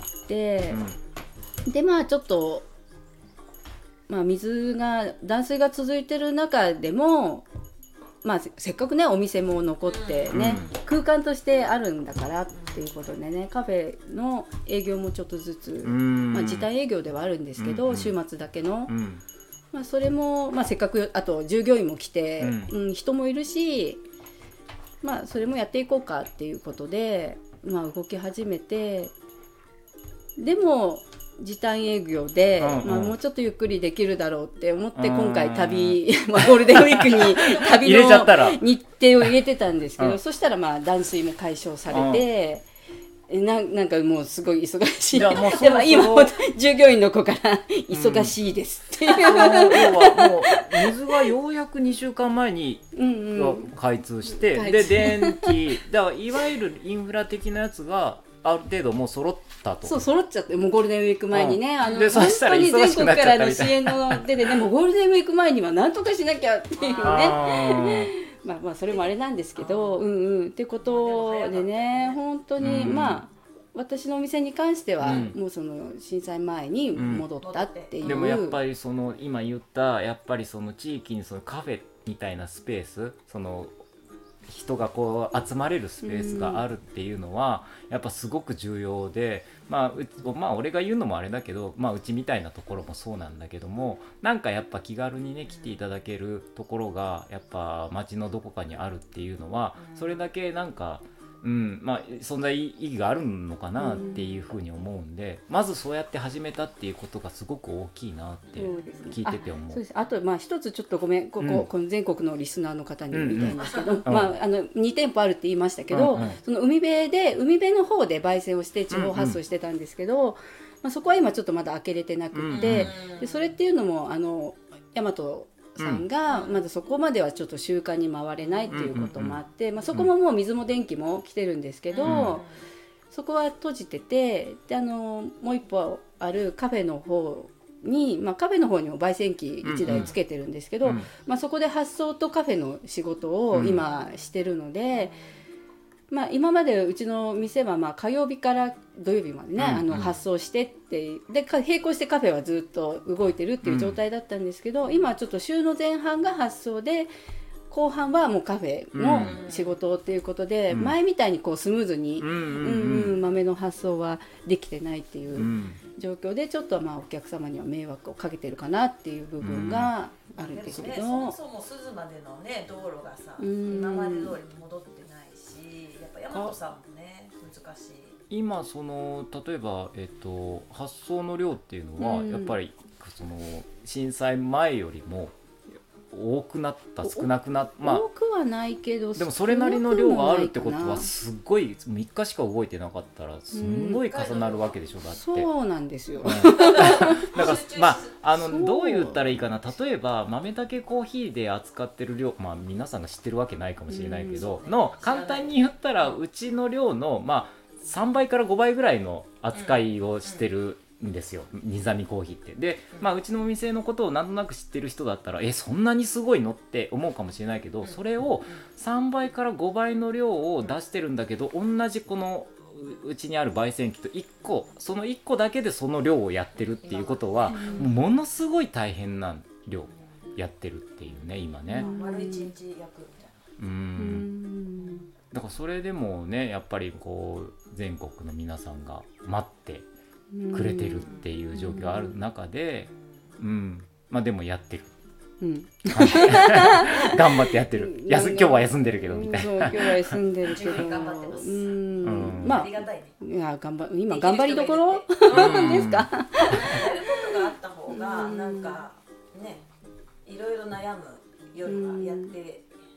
うん、でまあちょっと、まあ、水が断水が続いてる中でもまあ、せっかくねお店も残ってね、うん、空間としてあるんだからっていうことでねカフェの営業もちょっとずつ、まあ、時短営業ではあるんですけど、うん、週末だけの、うん、まあ、それも、まあ、せっかくあと従業員も来て、うんうん、人もいるし、まあ、それもやっていこうかっていうことで、まあ、動き始めてでも時短営業で、うんうんまあ、もうちょっとゆっくりできるだろうって思って今回旅、まあ、ゴールデンウィークに旅の日程を入れてたんですけど、うん、そしたらまあ断水も解消されて、うん、な, なんかもうすごい忙しい。でも今従業員の子から忙しいですっていう、うん、要はもう水がようやくにしゅうかんまえに開通して、うんうん、で電気だからいわゆるインフラ的なやつがある程度もう揃ったと。 そう揃っちゃってもうゴールデンウィーク前にね、うん、あの本当に全国からの支援の出でねもうゴールデンウィーク前には何とかしなきゃっていうねまあまあそれもあれなんですけどうんうんってことでね本当に、うん、まあ私のお店に関しては、うん、もうその震災前に戻ったっていう、うん、 でもやっぱりその今言ったやっぱりその地域にそのカフェみたいなスペースその人がこう集まれるスペースがあるっていうのはやっぱすごく重要で、まあ、うまあ俺が言うのもあれだけど、まあ、うちみたいなところもそうなんだけどもなんかやっぱ気軽にね来ていただけるところがやっぱ街のどこかにあるっていうのはそれだけなんかうんまあ、存在意義があるのかなっていうふうに思うんで、うん、まずそうやって始めたっていうことがすごく大きいなって聞いてて思う。 そうです。あとまあ一つちょっとごめんここ、うん、この全国のリスナーの方に言いたいんですけど、うんうんまあ、あのに店舗あるって言いましたけど、うんうん、その海辺で海辺の方で焙煎をして地方発送してたんですけど、うんうんまあ、そこは今ちょっとまだ開けれてなくって、うんうん、でそれっていうのもあの大和さんがまだそこまではちょっと習慣に回れないっていうこともあって、まあ、そこももう水も電気も来てるんですけど、うん、そこは閉じててであのもう一歩あるカフェの方に、まあ、カフェの方にも焙煎機いちだいつけてるんですけど、うんうんまあ、そこで発送とカフェの仕事を今してるので、うんまあ、今までうちの店はまあ火曜日から土曜日までね、うんうん、あの発送してってで並行してカフェはずっと動いてるっていう状態だったんですけど、うん、今はちょっと週の前半が発送で後半はもうカフェの仕事っていうことで、うん、前みたいにこうスムーズに、うんうんうん、豆の発送はできてないっていう状況でちょっとまあお客様には迷惑をかけてるかなっていう部分があるんですけど、 うんね、そもそも鈴までの、ね、道路がさ、うん、今まで通りに戻ってないしやっぱ大和さんもね難しい。 今その例えば、えっと、発送の量っていうのは、うん、やっぱりその震災前よりも多くなった少なくなった、 まあ、多くはないけどでもそれなりの量があるってことはすごいみっかしか動いてなかったらすごい重なるわけでしょ、うん、だってそうなんですよ、 うん、だからまああのどう言ったらいいかな例えば豆たけコーヒーで扱ってる量まあ皆さんが知ってるわけないかもしれないけど、うん、の簡単に言ったらうちの量のまあさんばいからごばいぐらいの扱いをしてるんですよ、ニザミコーヒーってで、まあ、うちのお店のことをなんとなく知ってる人だったらえそんなにすごいのって思うかもしれないけどそれをさんばいからごばいの量を出してるんだけど同じこのうちにある焙煎機といっこそのいっこだけでその量をやってるっていうことはものすごい大変な量やってるっていうね今ね丸いちにち焼くみたいなうんだからそれでもねやっぱりこう全国の皆さんが待ってくれてるっていう状況がある中で、うん、まあでもやってる、うん、頑張ってやってるやす今日は休んでるけどみたいなそう今日は休んでるけど頑張ってますうん、 うん、まあありがたいねいや頑張今頑張りどころですかやることがあった方がなんかねいろいろ悩むよりはやって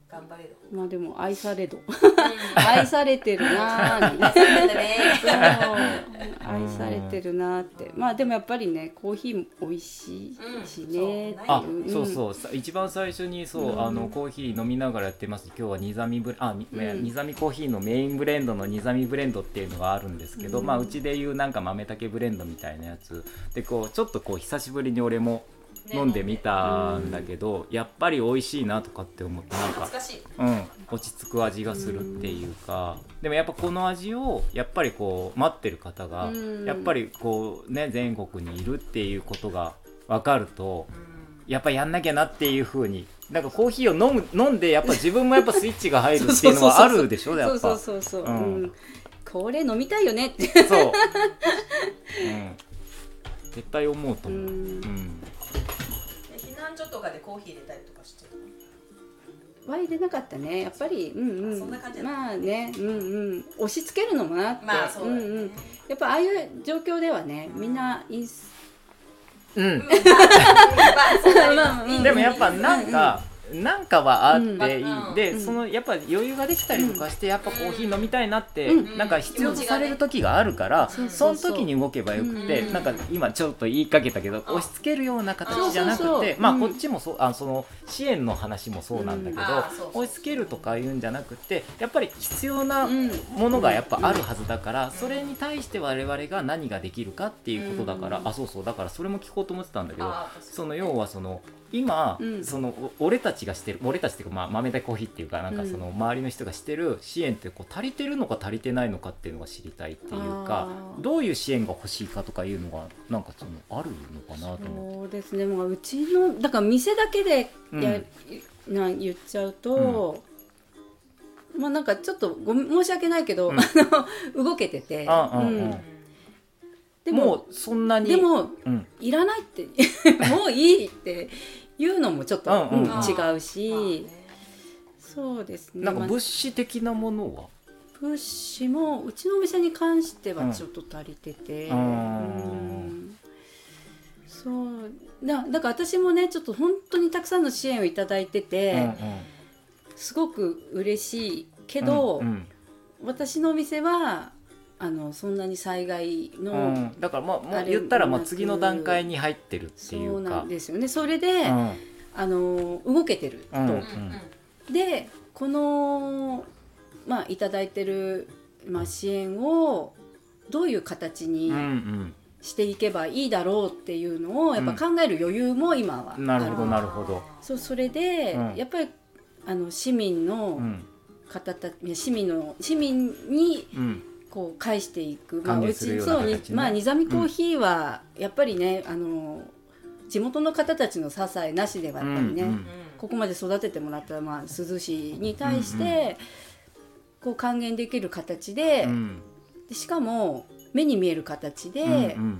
頑張れる。 まあでも愛されど愛されてるなーにそうなんだね。 そう愛されてるなーって。まあでもやっぱりねコーヒーも美味しいしね、 うんあ、 うんそうそうさ一番最初にそう、うん、あのコーヒー飲みながらやってます。今日はニザミブレあに、うん、ニザミコーヒーのメインブレンドのニザミブレンドっていうのがあるんですけど、うん、まあうちでいうなんか豆竹ブレンドみたいなやつでこうちょっとこう久しぶりに俺も飲んでみたんだけど、やっぱり美味しいなとかって思ってなんか、うん、落ち着く味がするっていうか、でもやっぱこの味をやっぱりこう待ってる方がやっぱりこうね全国にいるっていうことが分かると、やっぱやんなきゃなっていう風になんかコーヒーを飲む飲んでやっぱ自分もやっぱスイッチが入るっていうのはあるでしょやっぱ。 そうそうそうそう、うん、これ飲みたいよねってそう、うん、絶対思うと思う。うん、うん避難所とかでコーヒー入れたりとかしてるは入れなかったねやっぱり。うんうん、 そんな感じまあね、うんうん、押し付けるのもなって、 まあそうだね、 うんうん、やっぱああいう状況ではねみんなインスうん、 まあでもやっぱなんか、うん、なんかはあっていい、 うん、 で、 うん、 そのやっぱ余裕ができたりとかして、うん、やっぱコーヒー飲みたいなって、 うん、 なんか必要とされる時があるから、うん、その時に動けばよくて、うん、なんか今ちょっと言いかけたけど、うん、押し付けるような形じゃなくて、 そうそうそう、 まあこっちもそう、あその支援の話もそうなんだけど、 うん、 押し付けるとかいうんじゃなくてやっぱり必要なものがやっぱあるはずだから、それに対して我々が何ができるかっていうことだから、うん、あそうそうだからそれも聞こうと思ってたんだけど、その要はその今、うん、その俺たちがしてる俺たちっていうか、まあ、豆だけコーヒーっていうかなんかその周りの人がしてる支援ってこう足りてるのか足りてないのかっていうのが知りたいっていうか、どういう支援が欲しいかとかいうのがなんかそのあるのかなと思って。 そうですね、もううちのだから店だけでや、うん、な言っちゃうと、うん、まあなんかちょっとご申し訳ないけど、うん、あの動けてて。ああ、うんうん、でも、 もうそんなにでも、うん、いらないってもういいっていうのもちょっと、うんうん、違うし、そうですね。 なんか物資的なものは物資もうちのお店に関してはちょっと足りてて、うんうん、そうだ、だから私もねちょっと本当にたくさんの支援をいただいてて、うんうん、すごく嬉しいけど、うんうん、私のお店はあのそんなに災害の、うん、 だからまあもう言ったらまあ次の段階に入ってるっていうか、 そうなんですよね。それで、うん、あの動けてると、うんうん、でこのまあいただいてる、まあ、支援をどういう形にしていけばいいだろうっていうのをやっぱ考える余裕も今はある、うん、 なるほどなるほど。 そう、それで、うん、やっぱりあの市民の方たち、市民の市民に、うんこう返していく、まあ、うちそうに、まあ、ニザミコーヒーはやっぱりね、うん、あの地元の方たちの支えなしではやっぱりね、うんうん、ここまで育ててもらった、まあ、珠洲市に対して、うんうん、こう還元できる形で、うん、でしかも目に見える形で、うんうん、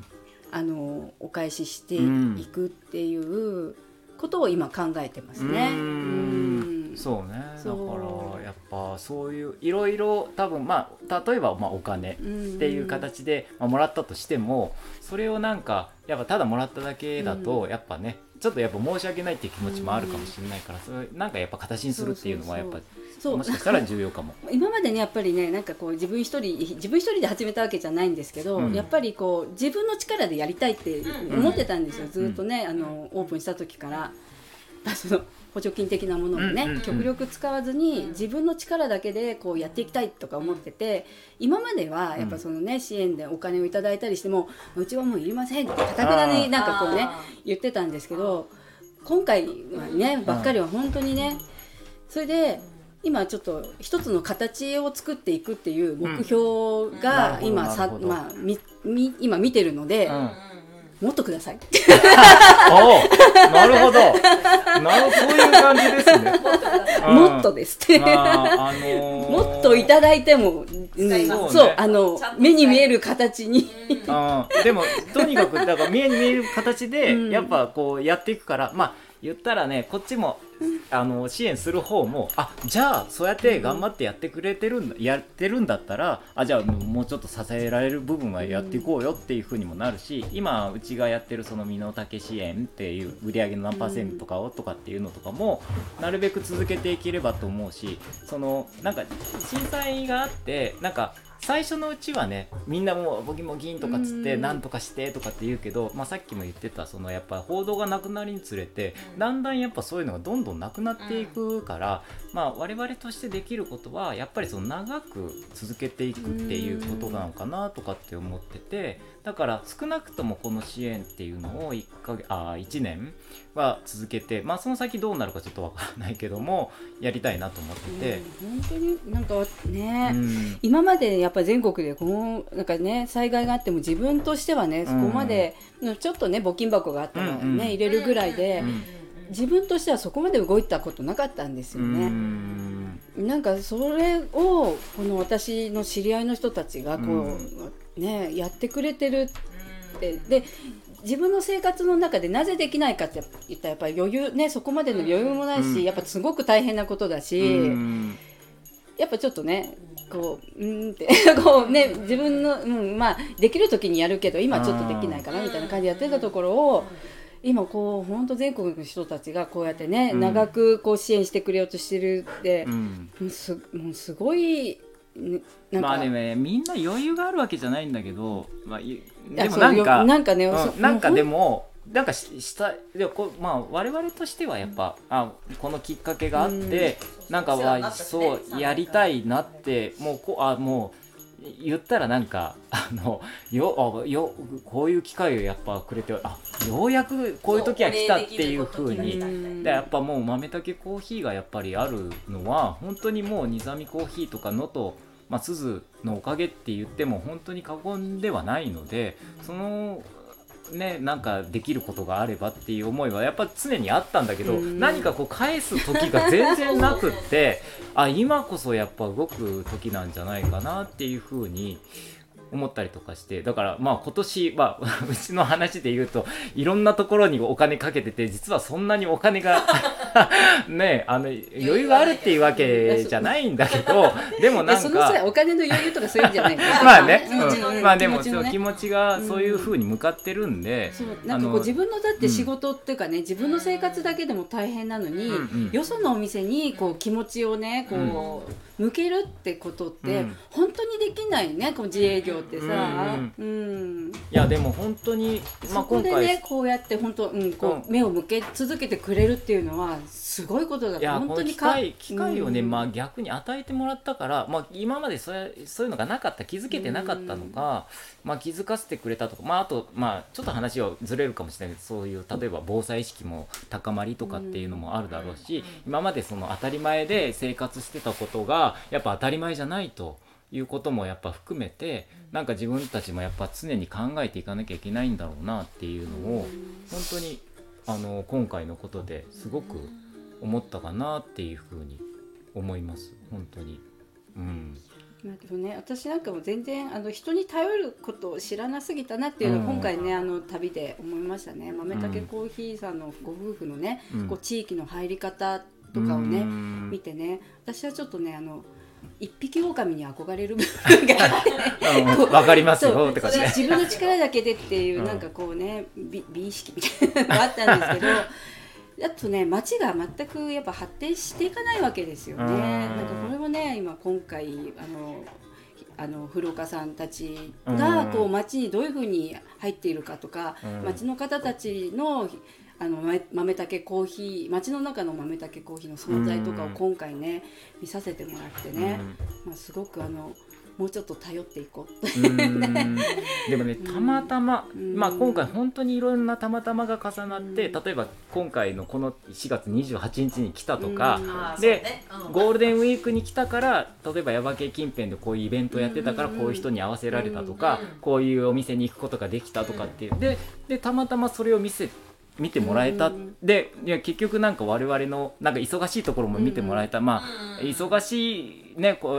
あのお返ししていくっていうことを今考えてますね。うんうん、そうね。だからやっぱそういういろいろ多分まあ例えばまあお金っていう形で、まあ、もらったとしてもそれをなんかやっぱただもらっただけだとやっぱねちょっとやっぱ申し訳ないっていう気持ちもあるかもしれないから、それなんかやっぱ形にするっていうのはやっぱもしかしたら重要かも。 今までねやっぱりねなんかこう自分一人自分一人で始めたわけじゃないんですけど、うん、やっぱりこう自分の力でやりたいって思ってたんですよ、うん、ずっとねあのオープンした時から。その補助金的なものをね、うんうんうん、極力使わずに自分の力だけでこうやっていきたいとか思ってて、今まではやっぱそのね、うん、支援でお金をいただいたりしてもうちはもういりませんって堅くなになんかこうね言ってたんですけど、今回はねばっかりは本当にね、それで今ちょっと一つの形を作っていくっていう目標が今さ、まあ、みみ今見てるので、うんもっとくださいおなるほどなるそういう感じですねもっとですって、まああのー、もっといただいても、うん、そう、そうあの目に見える形にあでもとにかくだから目に見える形でやっぱこうやっていくから、まあ言ったらねこっちもあの支援する方もあじゃあそうやって頑張ってやってくれてるんだ、やってるんだったらあじゃあもうちょっと支えられる部分はやっていこうよっていう風にもなるし、今うちがやってるその身の丈支援っていう売上の何パーセントとかをとかっていうのとかもなるべく続けていければと思うし、そのなんか震災があってなんか最初のうちはねみんなもうボキボキンとかつってなんとかしてとかって言うけど、まあ、さっきも言ってたそのやっぱ報道がなくなりにつれてだんだんやっぱそういうのがどんどんなくなっていくから、まあ、我々としてできることはやっぱりその長く続けていくっていうことなのかなとかって思ってて、だから少なくともこの支援っていうのをいっかげつあいちねんは続けて、まあ、その先どうなるかちょっとわからないけどもやりたいなと思ってて、 うん、本当になんかね、 うん、 今までやっぱ全国でこのなんかね災害があっても自分としてはねそこまで、うん、ちょっとね募金箱があったらね、うんうん、入れるぐらいで、うん、自分としてはそこまで動いたことなかったんですよね。うん、なんかそれをこの私の知り合いの人たちがこう、うんね、やってくれてるってで自分の生活の中でなぜできないかって言ったらやっぱり余裕ねそこまでの余裕もないし、うん、やっぱすごく大変なことだし、うん、やっぱちょっとねこううんってこうね自分の、うん、まあできる時にやるけど今ちょっとできないかなみたいな感じでやってたところを今こう本当全国の人たちがこうやってね、うん、長くこう支援してくれようとしてるって、うん、もうす、もうすごいね、なんかまあねみんな余裕があるわけじゃないんだけど、まあ、でもなんかなんかね、 うん、なんかでもなんかしたでこまあ我々としてはやっぱあこのきっかけがあって、うん、なんかはそうやりたいなってもうこあもう言ったらなんかあのよあよこういう機会をやっぱくれてあようやくこういう時は来たっていう風にでやっぱもう豆竹コーヒーがやっぱりあるのは本当にもうニザミコーヒーとか能登まあ、鈴のおかげって言っても本当に過言ではないので、そのねなんかできることがあればっていう思いはやっぱ常にあったんだけど、何かこう返す時が全然なくってあ今こそやっぱ動く時なんじゃないかなっていうふうに思ったりとかして、だからまあ今年、まあ、うちの話で言うといろんなところにお金かけてて実はそんなにお金がねあの余裕があるっていうわけじゃないんだけどでもなんかその際お金の余裕とかそういうんじゃないまあね、うん、まあでも気持ちのね、気持ちがそういう風に向かってるんで、 うん、そうなんかこう自分のだって仕事っていうかね、うん、自分の生活だけでも大変なのに、うんうん、よそのお店にこう気持ちをねこう、うん向けるってことって、うん、本当にできないねこの自営業ってさ、うんうん、 いやでも本当に、 まあ、そこでねこうやって本当、うん、こう目を向け続けてくれるっていうのはすごいことだと本当にか機会、機会をね、うんまあ、逆に与えてもらったから、まあ、今までそれそういうのがなかった気づけてなかったのか、うんまあ、気づかせてくれたとか、まあ、あと、まあ、ちょっと話はずれるかもしれないけどそういう例えば防災意識も高まりとかっていうのもあるだろうし、うん、今までその当たり前で生活してたことがやっぱ当たり前じゃないということもやっぱ含めてなんか自分たちもやっぱ常に考えていかなきゃいけないんだろうなっていうのを本当にあの今回のことですごく思ったかなっていうふうに思います本当に、うんまあでもね、私なんかも全然あの人に頼ることを知らなすぎたなっていうのを今回ね、うん、あの旅で思いましたね。豆竹コーヒーさんのご夫婦のね、うん、こう地域の入り方とかをね、うん、見てね私はちょっとねあの一匹狼に憧れる部分があってねわかりますよって感じで自分の力だけでっていう、うん、なんかこうね美, 美意識みたいなのがあったんですけどあとね町が全くやっぱ発展していかないわけですよね。なんかこれもね今今回あのあの古岡さんたちがこう町にどういうふうに入っているかとか町の方たちのあの豆竹コーヒー町の中の豆竹コーヒーの存在とかを今回ね見させてもらってね、まあ、すごくあのもうちょっと頼っていこううでもねたまたま、まあ、今回本当にいろんなたまたまが重なって例えば今回のこのしがつにじゅうはちにちに来たとかで、ねうん、ゴールデンウィークに来たから例えば耶馬渓近辺でこういうイベントやってたからこういう人に合わせられたとかこういうお店に行くことができたとかっていうで、でたまたまそれを見せ見てもらえた、うん、でいや結局なんか我々のなんか忙しいところも見てもらえた、うん、まあ忙しいねこう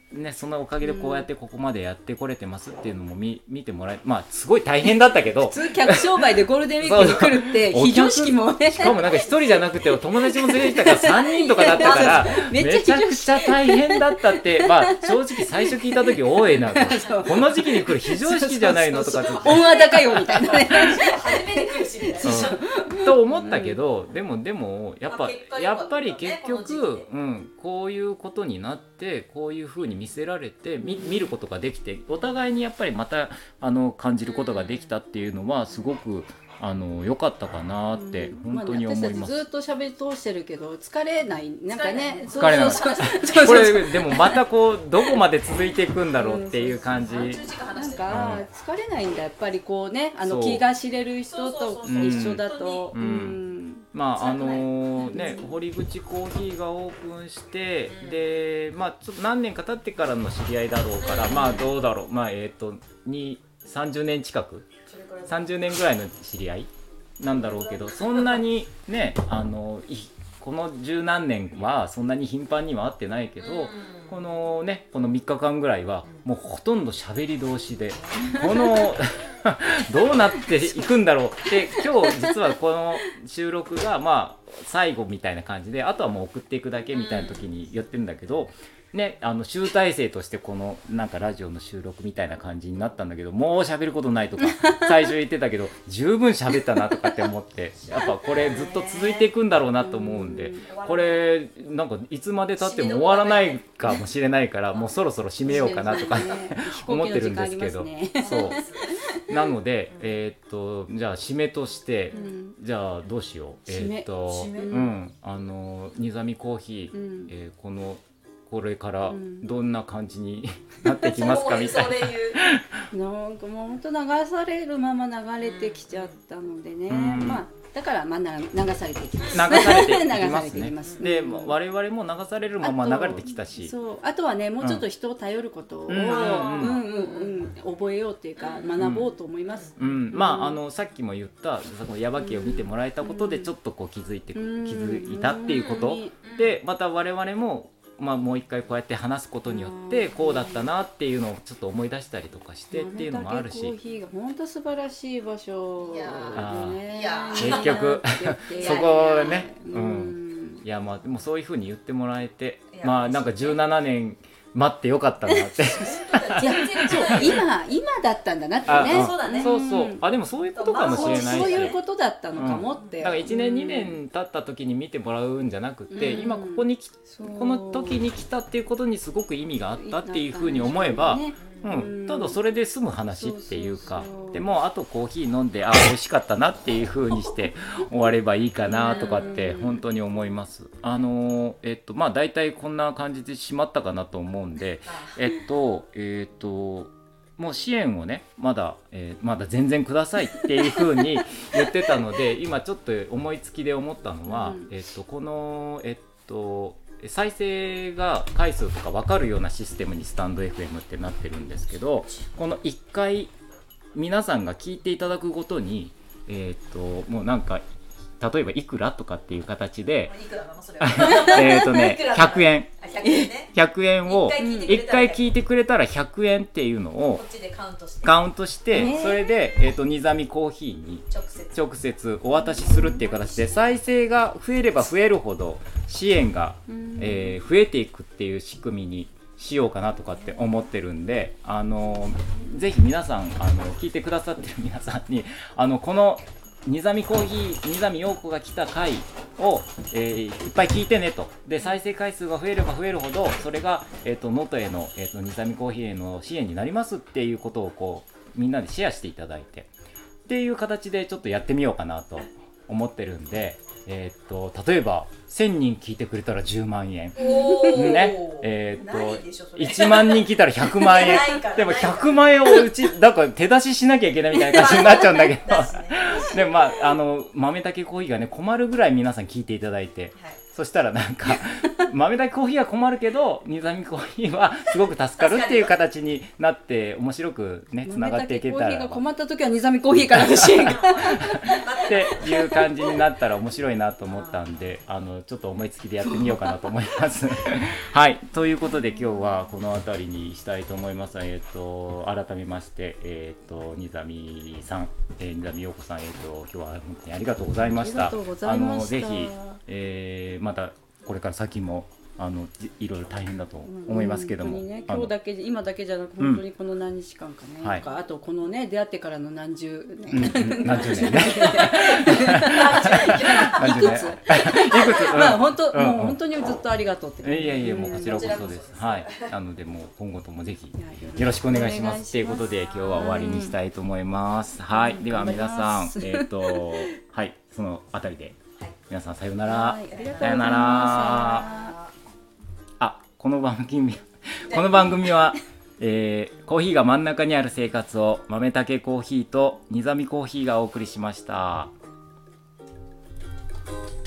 ね、そのおかげでこうやってここまでやってこれてますっていうのも 見, 見てもらえ、まあすごい大変だったけど普通客商売でゴールデンウィークに来るって非常識もねしかもなんか一人じゃなくて友達も連れてきたからさんにんとかだったからめめちゃくちゃ大変だったってまあ正直最初聞いた時多いなとこの時期に来る非常識じゃないのとかって恩和高よみたいなね初めて来るしみたいな、 うん、と思ったけど、うん、でもでもやっぱ、 まあ結果良やかったねっぱり結この時期局、 でうん、こういうことになってこういう風に見せられて 見, 見ることができてお互いにやっぱりまたあの感じることができたっていうのはすごくあの良かったかなって本当に思います。 まあね、私たちずっと喋り通してるけど疲れないなんかね疲れないそうそうそうこれでもまたこうどこまで続いていくんだろうっていう感じ。 何十時間話なんしてるか疲れないんだやっぱりこうねあのそう気が知れる人とそうそうそう一緒だと、 うんうんまああのうんね、堀口コーヒーがオープンしてで、まあ、ちょっと何年か経ってからの知り合いだろうからまあどうだろう、まあえー、とにさんじゅうねん近くそれからさんじゅうねんぐらいの知り合いなんだろうけどそんなにねあのいこの十何年はそんなに頻繁には会ってないけど、 うんこのねこのみっかかんぐらいはもうほとんど喋り通しでこのどうなっていくんだろうで今日実はこの収録がまあ最後みたいな感じであとはもう送っていくだけみたいな時に言ってるんだけど、ね、あの集大成としてこのなんかラジオの収録みたいな感じになったんだけどもう喋ることないとか最初言ってたけど十分喋ったなとかって思ってやっぱこれずっと続いていくんだろうなと思うんでこれなんかいつまで経っても終わらないかもしれないからもうそろそろ締めようかなとか思ってるんですけどそうなのでえーっとじゃあ締めとしてうんじゃあどうしようえ締めーっと締めうんあのニザミコーヒーうんえーこのこれからうんどんな感じになってきますかみたいな。 それ言うなんかもう本当流されるまま流れてきちゃったのでね、 うんまあだからまあな流されていきます。 流されていき流されますねていきます。 でうん我々も流されるまま流れてきたしそうあとはねもうちょっと人を頼ることを、うんんううんうんうん覚えようっていうか学ぼうと思います。 うん、まああのさっきも言ったそのヤバ系を見てもらえたことでちょっとこう気づいて気うんづいたっていうことうんでまた我々もまあもう一回こうやって話すことによってうんこうだったなっていうのをちょっと思い出したりとかしてっていうのもある豆竹コーしヒーが本当素晴らしい場所いやでね。 いや結局そこをねううんんいやまあでもそういうふうに言ってもらえていやまあなんかじゅうななねん待ってよかったなっていやそう今今だったんだなってあね。 そうだねそうそうあでもそういうことかもしれないしそういうことだったのかもって。 だからいちねんにねん経った時に見てもらうんじゃなくて、 うん今ここにきそうこの時に来たっていうことにすごく意味があったっていうふうに思えば、 ねうん、ただそれで済む話っていうかそうそうそうでもあとコーヒー飲んであ美味しかったなっていうふうにして終わればいいかなとかって本当に思います。あのーえっとまあ大体こんな感じでしまったかなと思うんでえっとえっともう支援をねまだ、えーまだ全然くださいっていう風に言ってたので今ちょっと思いつきで思ったのは、 うんえっとこのえっと再生が回数とか分かるようなシステムにスタンド エフエム ってなってるんですけどこのいっかい皆さんが聞いていただくごとにえっともうなんか例えばいくらとかっていう形でいくらなのそれはえっとねいくらひゃくえんあひゃくえんねひゃくえんをいっかい聞いてくれたらいっかい聞いてくれたらひゃくえんっていうのをこっちでカウントしてカウントして、 ねそれで、えー、とニザミコーヒーに直接直接お渡しするっていう形で再生が増えれば増えるほど支援が、えー増えていくっていう仕組みにしようかなとかって思ってるんで、あのーぜひ皆さんあの聞いてくださってる皆さんにあのこのニザミコーヒーニザミ陽子が来た回を、えーいっぱい聞いてねとで再生回数が増えれば増えるほどそれがえっ、と能登への、えー、とニザミコーヒーへの支援になりますっていうことをこうみんなでシェアしていただいてっていう形でちょっとやってみようかなと思ってるんで、えー、と例えばせんにん聞いてくれたらじゅうまんえんおーねえー、 ないとでしょそれいちまんにん聞いたらひゃくまん円ないからでもひゃくまん円をうちだから手出ししなきゃいけないみたいな感じになっちゃうんだけどだしねでもまああの豆たけコーヒーがね困るぐらい皆さん聞いていただいてはいそしたらなんか豆だけコーヒーは困るけどニザミコーヒーはすごく助かるっていう形になって面白くねつながっていけたら豆だけコーヒーが困った時はニザミコーヒーから欲しいっていう感じになったら面白いなと思ったんで、あのちょっと思いつきでやってみようかなと思いますはいということで今日はこの辺りにしたいと思います。えっ、ー、と改めましてえっ、ー、とニザミさん、えー、ニザミ陽子さん、えっ、ー、と今日は本当にありがとうございました。 ありがとうございました。 あのぜひ、えー、またこれから先もあのいろいろ大変だと思いますけども、 うん、本当にね、今日だけ今だけじゃなく本当にこの何日間かね、うん、はい、あとこのね出会ってからの何十年、うんうん、何十年ねいくついくつ、うん、まあ本当、うん、もう本当にずっとありがとうって、 いやいやもうこちらこそです、はい、なのでもう今後ともぜひよろしくお願いしますということで今日は終わりにしたいと思います。はい、では皆さんえっ、ー、とはいそのあたりで皆さんさようなら、はい、さようなら。あ、この番組この番組は、えー、コーヒーが真ん中にある生活を豆たけコーヒーとニザミコーヒーがお送りしました。